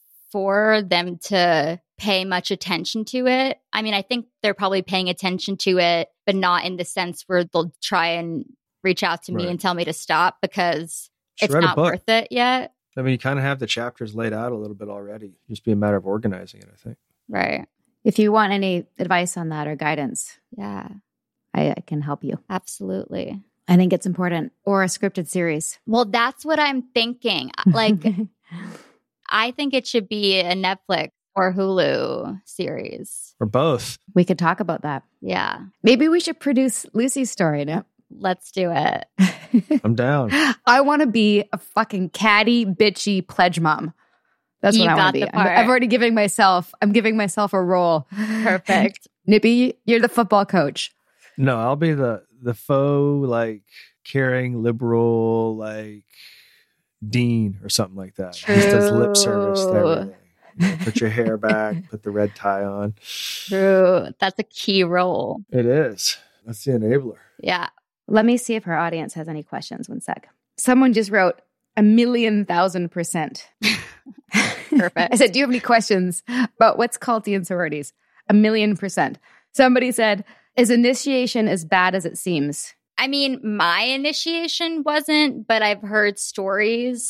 for them to pay much attention to it. I mean, I think they're probably paying attention to it, but not in the sense where they'll try and reach out to me Right. and tell me to stop, because Just it's write a not book. worth it yet. I mean, you kind of have the chapters laid out a little bit already. Just be a matter of organizing it, I think. Right. If you want any advice on that or guidance, Yeah, I, I can help you. absolutely. I think it's important. Or a scripted series. Well, that's what I'm thinking. Like, I think it should be a Netflix or Hulu series. Or both. We could talk about that. Yeah, Maybe we should produce Lucy's story now. let's do it. I'm down. I want to be a fucking catty, bitchy pledge mom. That's You what I want got to be. the I'm, part. I'm already giving myself, I'm giving myself a role. Perfect. Nippy, you're the football coach. No, I'll be the the faux, like, caring, liberal, like, dean or something like that. Just does lip service to True. everything. You know, put your hair back, put the red tie on. True. That's a key role. It is. That's the enabler. Yeah. Let me see if our audience has any questions. One sec. Someone just wrote a million thousand percent. Perfect. I said, do you have any questions about what's culty and sororities? A million percent. Somebody said, is initiation as bad as it seems? I mean, my initiation wasn't, but I've heard stories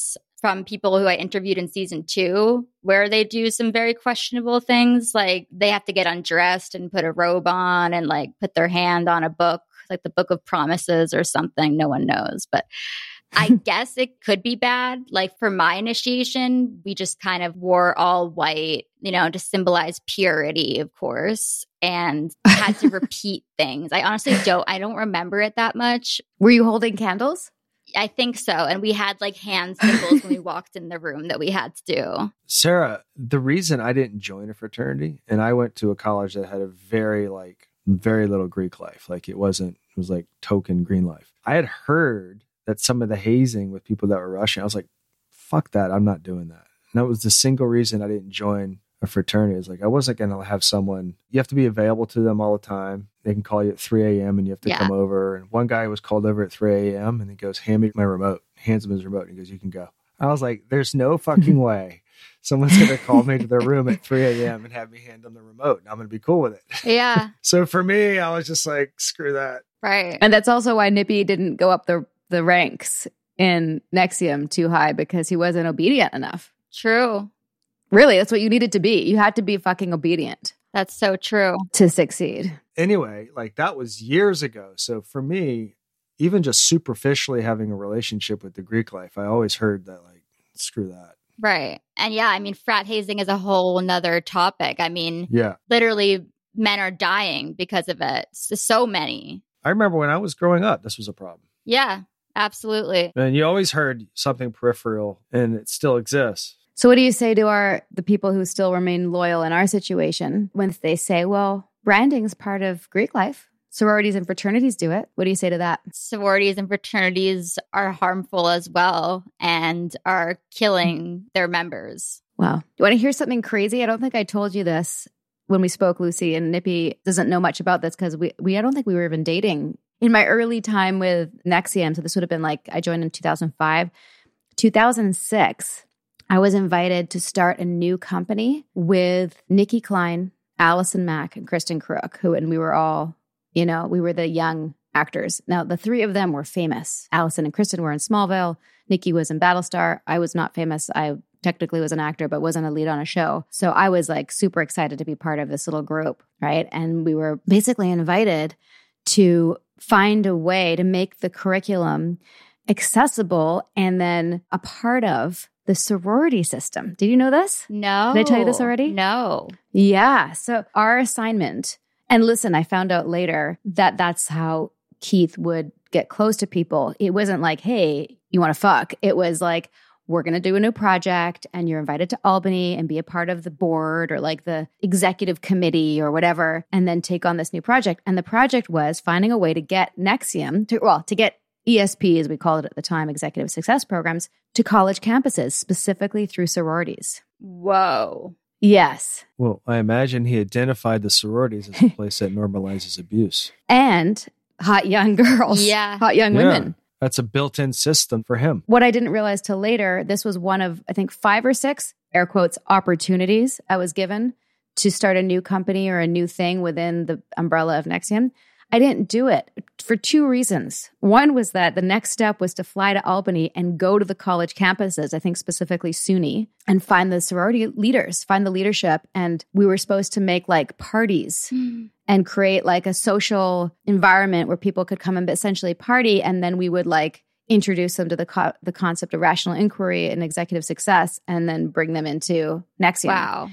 from people who I interviewed in season two, where they do some very questionable things. Like they have to get undressed and put a robe on and like put their hand on a book, like the Book of Promises or something. No one knows. But I guess it could be bad. Like for my initiation, we just kind of wore all white, you know, to symbolize purity, of course, and had to repeat things. I honestly don't, I don't remember it that much. Were you holding candles? I think so. And we had like hand symbols when we walked in the room that we had to do. Sarah, the reason I didn't join a fraternity, and I went to a college that had a very like, very little Greek life. Like it wasn't, it was like token green life. I had heard that some of the hazing with people that were Russian, I was like, fuck that. I'm not doing that. And that was the single reason I didn't join a fraternity. It's like, I wasn't going to have someone, you have to be available to them all the time. They can call you at three a.m. and you have to Yeah. come over. And one guy was called over at three a.m. and he goes, hand me my remote, hands him his remote. And he goes, you can go. I was like, there's no fucking way someone's going to call me to their room at three a.m. and have me hand them the remote. And I'm going to be cool with it. Yeah. So for me, I was just like, screw that. Right. And that's also why Nippy didn't go up the the ranks in Nexium too high, because he wasn't obedient enough. True. Really, that's what you needed to be. You had to be fucking obedient That's so true. to succeed. Anyway, like that was years ago. So for me, even just superficially having a relationship with the Greek life, I always heard that like, screw that. Right. And yeah, I mean, frat hazing is a whole nother topic. I mean, Yeah. literally men are dying because of it. So, so many. I remember when I was growing up, this was a problem. Yeah, absolutely. And you always heard something peripheral, and it still exists. So what do you say to our the people who still remain loyal in our situation when they say, well, branding is part of Greek life. Sororities and fraternities do it. What do you say to that? Sororities and fraternities are harmful as well and are killing their members. Wow. You want to hear something crazy? I don't think I told you this when we spoke, Lucy, and Nippy doesn't know much about this because we, we I don't think we were even dating. In my early time with Nexium, so this would have been like, I joined in two thousand five. two thousand six, I was invited to start a new company with Nikki Klein, Allison Mack, and Kristen Crook, who, and we were all, you know, we were the young actors. Now, the three of them were famous. Allison and Kristen were in Smallville. Nikki was in Battlestar. I was not famous. I technically was an actor, but wasn't a lead on a show. So I was like super excited to be part of this little group, right? And we were basically invited to find a way to make the curriculum accessible and then a part of the sorority system. Did you know this? No. Did I tell you this already? No. Yeah. So our assignment, and listen, I found out later that that's how Keith would get close to people. It wasn't like, hey, you want to fuck? It was like, we're going to do a new project and you're invited to Albany and be a part of the board or like the executive committee or whatever, and then take on this new project. And the project was finding a way to get Nexium to, well, to get E S P, as we called it at the time, executive success programs, to college campuses, specifically through sororities. Whoa. Yes. Well, I imagine he identified the sororities as a place that normalizes abuse. And hot young girls. Yeah. Hot young Yeah. women. That's a built-in system for him. What I didn't realize till later, this was one of, I think, five or six, air quotes, opportunities I was given to start a new company or a new thing within the umbrella of Nexium. I didn't do it for two reasons. One was that the next step was to fly to Albany and go to the college campuses, I think specifically SUNY, and find the sorority leaders, find the leadership. And we were supposed to make like parties Mm. and create like a social environment where people could come and essentially party. And then we would like introduce them to the co- the concept of rational inquiry and executive success and then bring them into Nexium. Wow.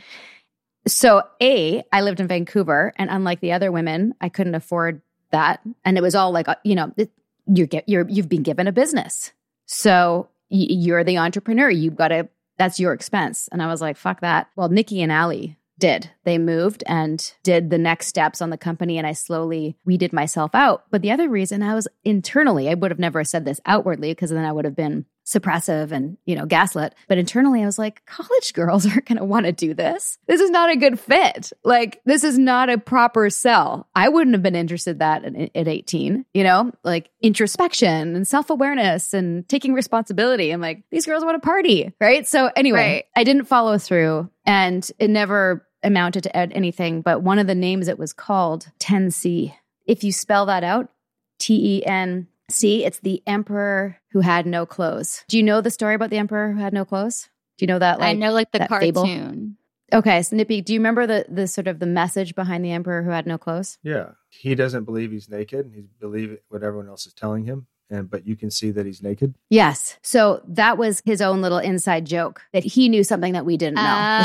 So A, I lived in Vancouver, and unlike the other women, I couldn't afford that. And it was all like, you know, it, you're, get, you're, you've been given a business. So y- you're the entrepreneur. You've got to, that's your expense. And I was like, fuck that. Well, Nikki and Allie did. They moved and did the next steps on the company, and I slowly weeded myself out. But the other reason I was internally, I would have never said this outwardly because then I would have been suppressive and, you know, gaslit. But internally I was like, college girls aren't going to want to do this. This is not a good fit. Like, this is not a proper sell. I wouldn't have been interested in that at, at eighteen, you know, like introspection and self-awareness and taking responsibility. I'm like, these girls want to party, right? So anyway, Right. I didn't follow through and it never amounted to anything. But one of the names it was called ten C. If you spell that out, T E N See, it's the emperor who had no clothes. Do you know the story about the emperor who had no clothes? Do you know that? Like, I know like the that cartoon. Fable? Okay, so Nippy, do you remember the the sort of the message behind the emperor who had no clothes? Yeah. He doesn't believe he's naked. He believes what everyone else is telling him. And but you can see that he's naked. Yes. So that was his own little inside joke that he knew something that we didn't know, oh.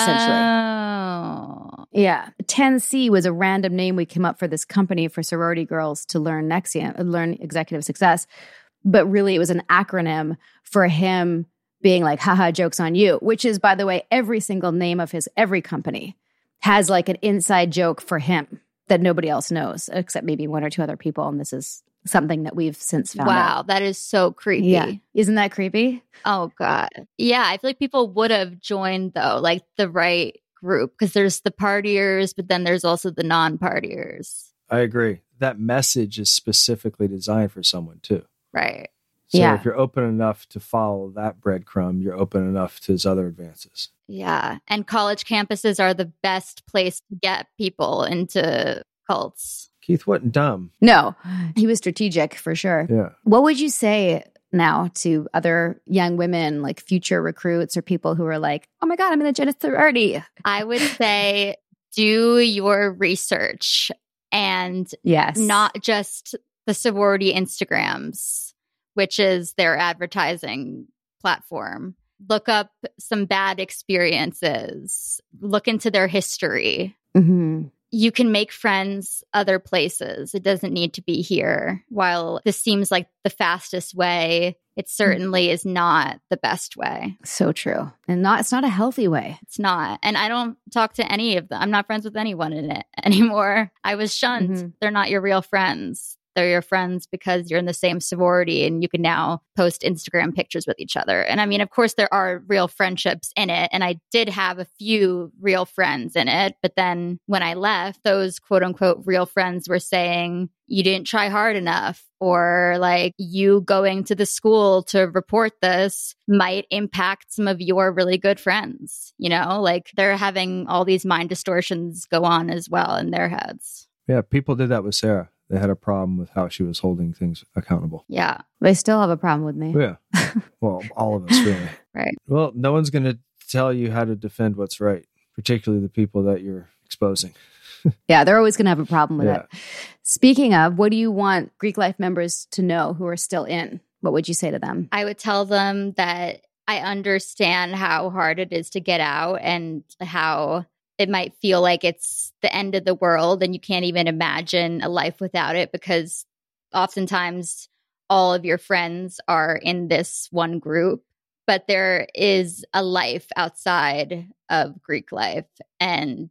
essentially. Yeah. ten C was a random name we came up for this company for sorority girls to learn NXIVM, learn executive success. But really it was an acronym for him being like, haha, joke's on you, which is, by the way, every single name of his, every company has like an inside joke for him that nobody else knows, except maybe one or two other people. And this is something that we've since found wow, out. Wow, that is so creepy. Yeah. Isn't that creepy? Oh, God. Yeah, I feel like people would have joined, though, like the right group, because there's the partiers, but then there's also the non-partiers. I agree. That message is specifically designed for someone, too. Right. So yeah. if you're open enough to follow that breadcrumb, you're open enough to his other advances. Yeah. And college campuses are the best place to get people into cults. Keith wasn't dumb. No, he was strategic for sure. Yeah. What would you say now to other young women, like future recruits or people who are like, oh my God, I'm in the Genesis sorority? I would say do your research and yes. not just the sorority Instagrams, which is their advertising platform. Look up some bad experiences. Look into their history. Mm-hmm. You can make friends other places. It doesn't need to be here. While this seems like the fastest way, it certainly is not the best way. So true. And not it's not a healthy way. It's not. And I don't talk to any of them. I'm not friends with anyone in it anymore. I was shunned. Mm-hmm. They're not your real friends. They're your friends because you're in the same sorority and you can now post Instagram pictures with each other. And I mean, of course, there are real friendships in it. And I did have a few real friends in it. But then when I left, those quote unquote real friends were saying, you didn't try hard enough, or like you going to the school to report this might impact some of your really good friends. You know, like they're having all these mind distortions go on as well in their heads. Yeah, people did that with Sarah. They had a problem with how she was holding things accountable. Yeah. They still have a problem with me. Yeah. Well, all of us really. Right. Well, no one's going to tell you how to defend what's right, particularly the people that you're exposing. Yeah, they're always going to have a problem with yeah. it. Speaking of, what do you want Greek Life members to know who are still in? What would you say to them? I would tell them that I understand how hard it is to get out and how it might feel like it's the end of the world and you can't even imagine a life without it, because oftentimes all of your friends are in this one group, but there is a life outside of Greek life and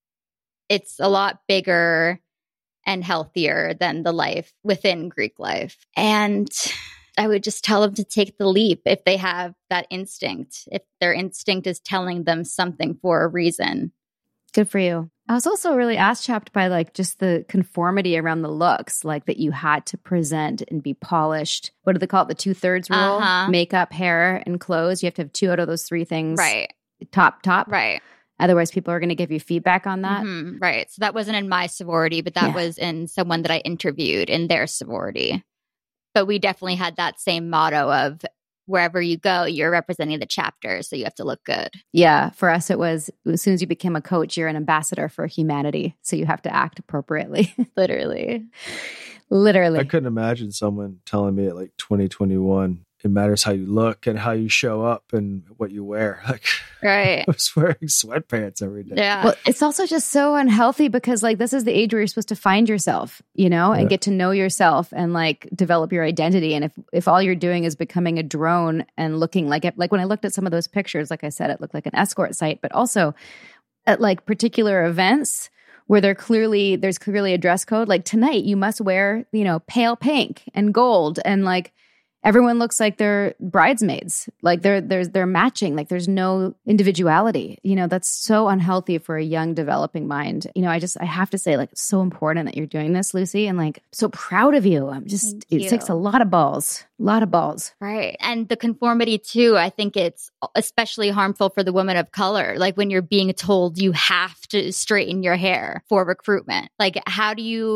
it's a lot bigger and healthier than the life within Greek life. And I would just tell them to take the leap if they have that instinct, if their instinct is telling them something for a reason. Good for you. I was also really ass-chapped by like just the conformity around the looks, like that you had to present and be polished. What do they call it? The two-thirds rule? Uh-huh. Makeup, hair, and clothes. You have to have two out of those three things. Right. Top, top. Right. Otherwise, people are going to give you feedback on that. Mm-hmm. Right. So that wasn't in my sorority, but that Yeah. was in someone that I interviewed in their sorority. But we definitely had that same motto of wherever you go, you're representing the chapter, so you have to look good. Yeah. For us, it was as soon as you became a coach, you're an ambassador for humanity. So you have to act appropriately. Literally. Literally. I couldn't imagine someone telling me at like twenty twenty-one, it matters how you look and how you show up and what you wear. Like, Right. I was wearing sweatpants every day. Yeah. Well, it's also just so unhealthy because like this is the age where you're supposed to find yourself, you know, and Yeah. get to know yourself and like develop your identity. And if if all you're doing is becoming a drone and looking like it, like when I looked at some of those pictures, like I said, it looked like an escort site, but also at like particular events where there clearly there's clearly a dress code. Like tonight, you must wear, you know, pale pink and gold, and like everyone looks like they're bridesmaids. Like they're there's they're matching. Like there's no individuality. You know, that's so unhealthy for a young developing mind. You know, I just I have to say, like, it's so important that you're doing this, Lucy, and like so proud of you. I'm just Thank it you. takes a lot of balls. A lot of balls. Right. And the conformity too, I think it's especially harmful for the woman of color. Like when you're being told you have to straighten your hair for recruitment. Like how do you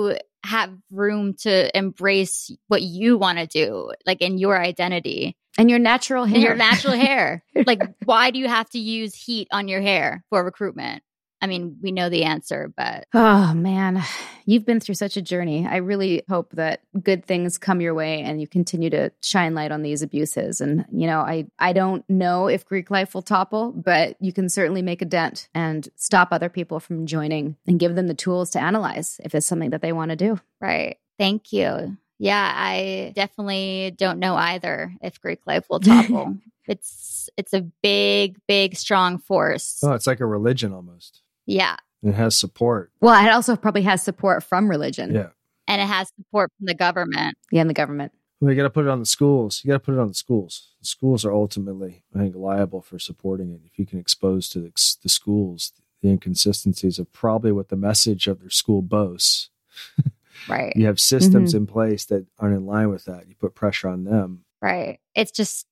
have room to embrace what you want to do, like in your identity. And your natural hair. And your natural hair. Like, why do you have to use heat on your hair for recruitment? I mean, we know the answer, but... Oh, man. You've been through such a journey. I really hope that good things come your way and you continue to shine light on these abuses. And, you know, I, I don't know if Greek life will topple, but you can certainly make a dent and stop other people from joining and give them the tools to analyze if it's something that they want to do. Right. Thank you. Yeah, I definitely don't know either if Greek life will topple. It's it's a big, big, strong force. Oh, it's like a religion almost. Yeah. It has support. Well, it also probably has support from religion. Yeah. And it has support from the government. Yeah, and the government. Well, you got to put it on the schools. You got to put it on the schools. The schools are ultimately, I think, liable for supporting it. If you can expose to the, the schools the inconsistencies of probably what the message of their school boasts. Right. You have systems Mm-hmm. in place that aren't in line with that. You put pressure on them. Right. It's just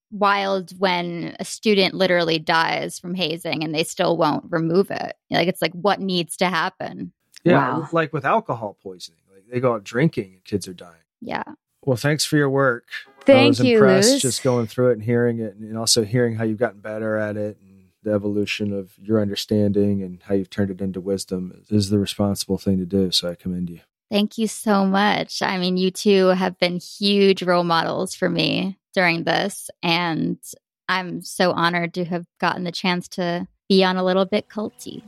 wild when a student literally dies from hazing and they still won't remove it. Like, it's like, what needs to happen? Yeah, Wow. like with alcohol poisoning. Like they go out drinking and kids are dying. Yeah. Well, thanks for your work. I Thank was you, impressed Luz. just going through it and hearing it, and also hearing how you've gotten better at it and the evolution of your understanding and how you've turned it into wisdom is the responsible thing to do. So I commend you. Thank you so much. I mean, you two have been huge role models for me during this, and I'm so honored to have gotten the chance to be on A Little Bit Culty.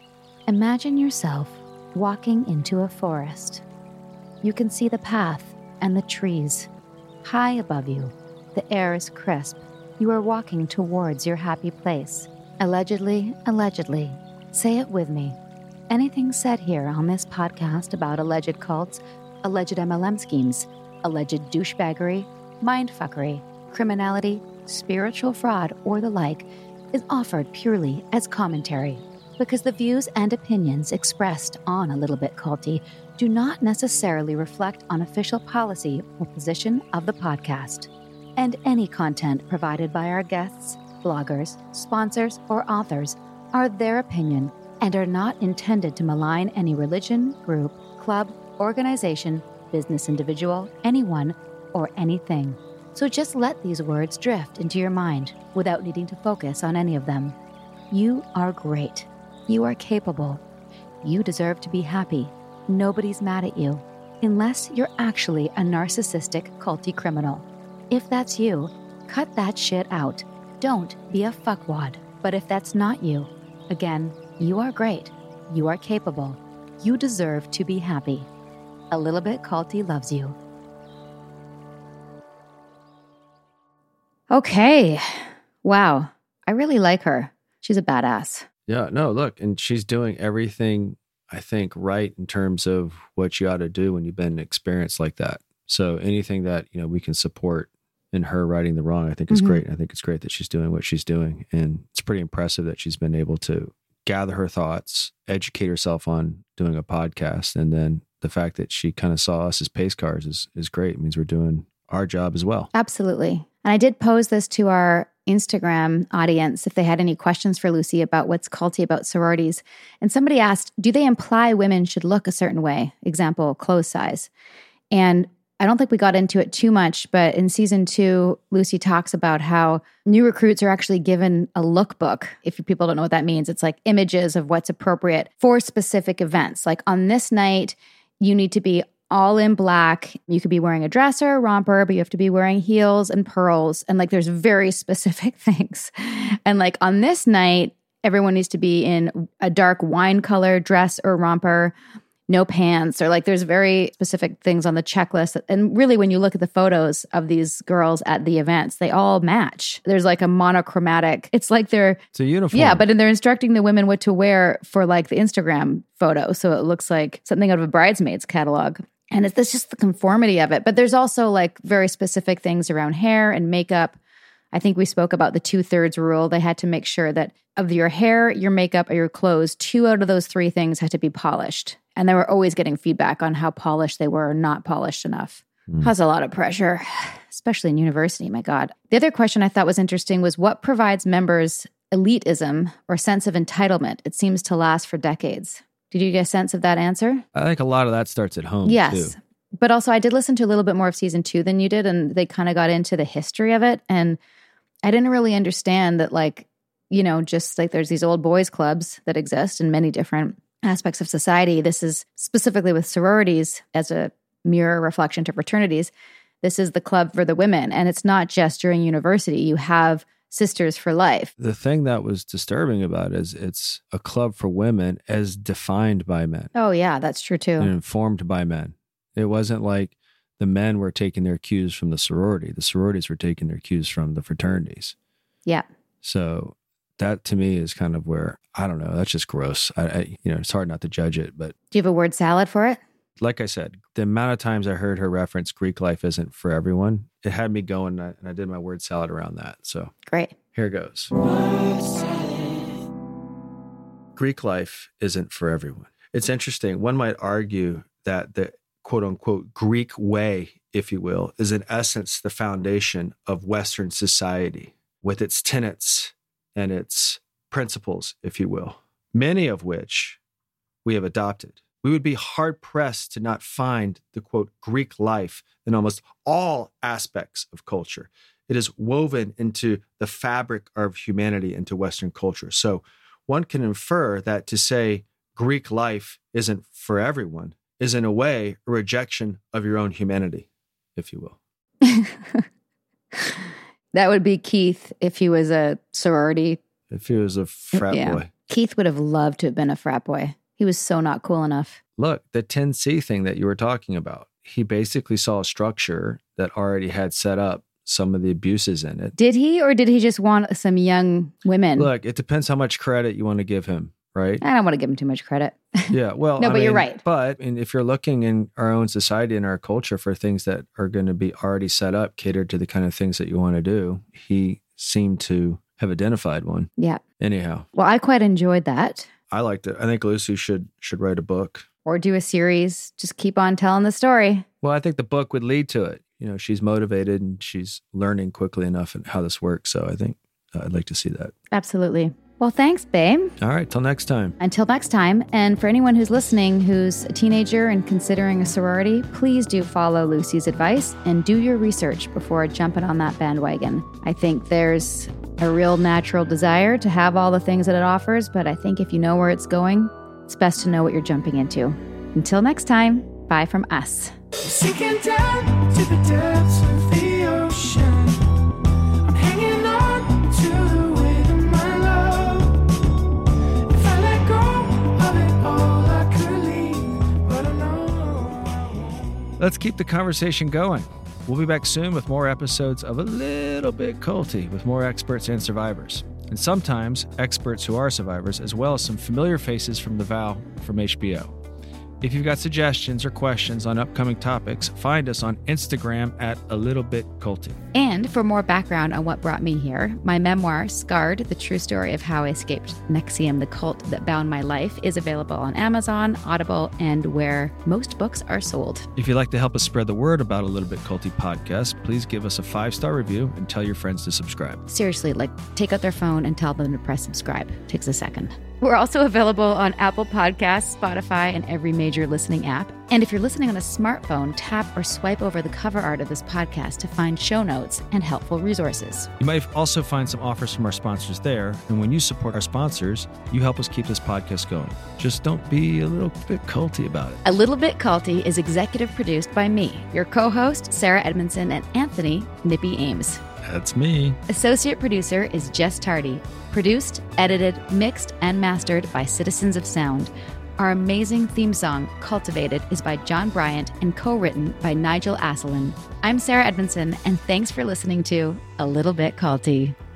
Imagine yourself walking into a forest. You can see the path and the trees. High above you, the air is crisp. You are walking towards your happy place. Allegedly, allegedly. Say it with me. Anything said here on this podcast about alleged cults, alleged M L M schemes, alleged douchebaggery, mindfuckery, criminality, spiritual fraud, or the like is offered purely as commentary, because the views and opinions expressed on A Little Bit Culty do not necessarily reflect on official policy or position of the podcast. And any content provided by our guests, bloggers, sponsors, or authors are their opinion and are not intended to malign any religion, group, club, organization, business individual, anyone, or anything. So just let these words drift into your mind without needing to focus on any of them. You are great. You are capable. You deserve to be happy. Nobody's mad at you, unless you're actually a narcissistic, culty criminal. If that's you, cut that shit out. Don't be a fuckwad. But if that's not you, again, you are great. You are capable. You deserve to be happy. A Little Bit Culty loves you. Okay. Wow. I really like her. She's a badass. Yeah, no, look, and she's doing everything, I think, right in terms of what you ought to do when you've been in an experience like that. So anything that, you know, we can support in her righting the wrong, I think is Mhm. great. I think it's great that she's doing what she's doing. And it's pretty impressive that she's been able to gather her thoughts, educate herself on doing a podcast. And then the fact that she kind of saw us as pace cars is, is great. It means we're doing our job as well. Absolutely. And I did pose this to our Instagram audience if they had any questions for Lucy about what's culty about sororities. And somebody asked, do they imply women should look a certain way? Example, clothes size. And I don't think we got into it too much, but in season two, Lucy talks about how new recruits are actually given a lookbook. If people don't know what that means, it's like images of what's appropriate for specific events. Like on this night, you need to be all in black. You could be wearing a dress or a romper, but you have to be wearing heels and pearls. And like, there's very specific things. And like on this night, everyone needs to be in a dark wine color dress or romper, no pants, or like there's very specific things on the checklist. And really, when you look at the photos of these girls at the events, they all match. There's like a monochromatic, it's like they're, It's a uniform. yeah, but they're instructing the women what to wear for like the Instagram photo. So it looks like something out of a bridesmaid's catalog. And it's, it's just the conformity of it. But there's also like very specific things around hair and makeup. I think we spoke about the two-thirds rule. They had to make sure that of your hair, your makeup, or your clothes, two out of those three things had to be polished. And they were always getting feedback on how polished they were or not polished enough. Mm. That's a lot of pressure, especially in university, my God. The other question I thought was interesting was what provides members elitism or sense of entitlement? It seems to last for decades. Did you get a sense of that answer? I think a lot of that starts at home. Yes. Too. But also I did listen to a little bit more of season two than you did, and they kind of got into the history of it. And I didn't really understand that, like, you know, just like there's these old boys clubs that exist in many different aspects of society. This is specifically with sororities as a mirror reflection to fraternities. This is the club for the women. And it's not just during university. You have sisters for life. The thing that was disturbing about it is it's a club for women as defined by men. Oh, yeah, that's true too. And informed by men. It wasn't like the men were taking their cues from the sorority. The sororities were taking their cues from the fraternities. Yeah. So that to me is kind of where, I don't know, that's just gross. I, I you know, it's hard not to judge it, but. Do you have a word salad for it? Like I said, the amount of times I heard her reference Greek life isn't for everyone, it had me going, and I did my word salad around that. So great. Here goes. Greek life isn't for everyone. It's interesting. One might argue that the quote unquote Greek way, if you will, is in essence the foundation of Western society with its tenets and its principles, if you will, many of which we have adopted. We would be hard-pressed to not find the, quote, Greek life in almost all aspects of culture. It is woven into the fabric of humanity, into Western culture. So one can infer that to say Greek life isn't for everyone is in a way a rejection of your own humanity, if you will. That would be Keith if he was a sorority. If he was a frat yeah. boy. Keith would have loved to have been a frat boy. He was so not cool enough. Look, the ten C thing that you were talking about, he basically saw a structure that already had set up some of the abuses in it. Did he, or did he just want some young women? Look, it depends how much credit you want to give him, right? I don't want to give him too much credit. Yeah, well, no, I but mean, you're right. But and if you're looking in our own society and our culture for things that are going to be already set up, catered to the kind of things that you want to do, he seemed to have identified one. Yeah. Anyhow. Well, I quite enjoyed that. I liked it. I think Lucy should should write a book. Or do a series. Just keep on telling the story. Well, I think the book would lead to it. You know, she's motivated and she's learning quickly enough and how this works. So I think uh, I'd like to see that. Absolutely. Well, thanks, babe. All right. Till next time. Until next time. And for anyone who's listening who's a teenager and considering a sorority, please do follow Lucy's advice and do your research before jumping on that bandwagon. I think there's a real natural desire to have all the things that it offers, but I think if you know where it's going, it's best to know what you're jumping into. Until next time, bye from us. Sinking down to the depths of the ocean, I'm hanging on to the weight of my love. If I let go of it all, I could leave, but I know I won't. Let's keep the conversation going. We'll be back soon with more episodes of A Little Bit Culty with more experts and survivors. And sometimes experts who are survivors, as well as some familiar faces from The Vow from H B O. If you've got suggestions or questions on upcoming topics, find us on Instagram at A Little Bit Culty. And for more background on what brought me here, my memoir, Scarred, the true story of how I escaped N X I V M, the cult that bound my life, is available on Amazon, Audible, and where most books are sold. If you'd like to help us spread the word about A Little Bit Culty podcast, please give us a five-star review and tell your friends to subscribe. Seriously, like, take out their phone and tell them to press subscribe. Takes a second. We're also available on Apple Podcasts, Spotify, and every major listening app. And if you're listening on a smartphone, tap or swipe over the cover art of this podcast to find show notes and helpful resources. You might also find some offers from our sponsors there. And when you support our sponsors, you help us keep this podcast going. Just don't be a little bit culty about it. A Little Bit Culty is executive produced by me, your co-host, Sarah Edmondson, and Anthony Nippy Ames. That's me. Associate producer is Jess Tardy. Produced, edited, mixed, and mastered by Citizens of Sound. Our amazing theme song, Cultivated, is by John Bryant and co-written by Nigel Asselin. I'm Sarah Edmondson, and thanks for listening to A Little Bit Culty.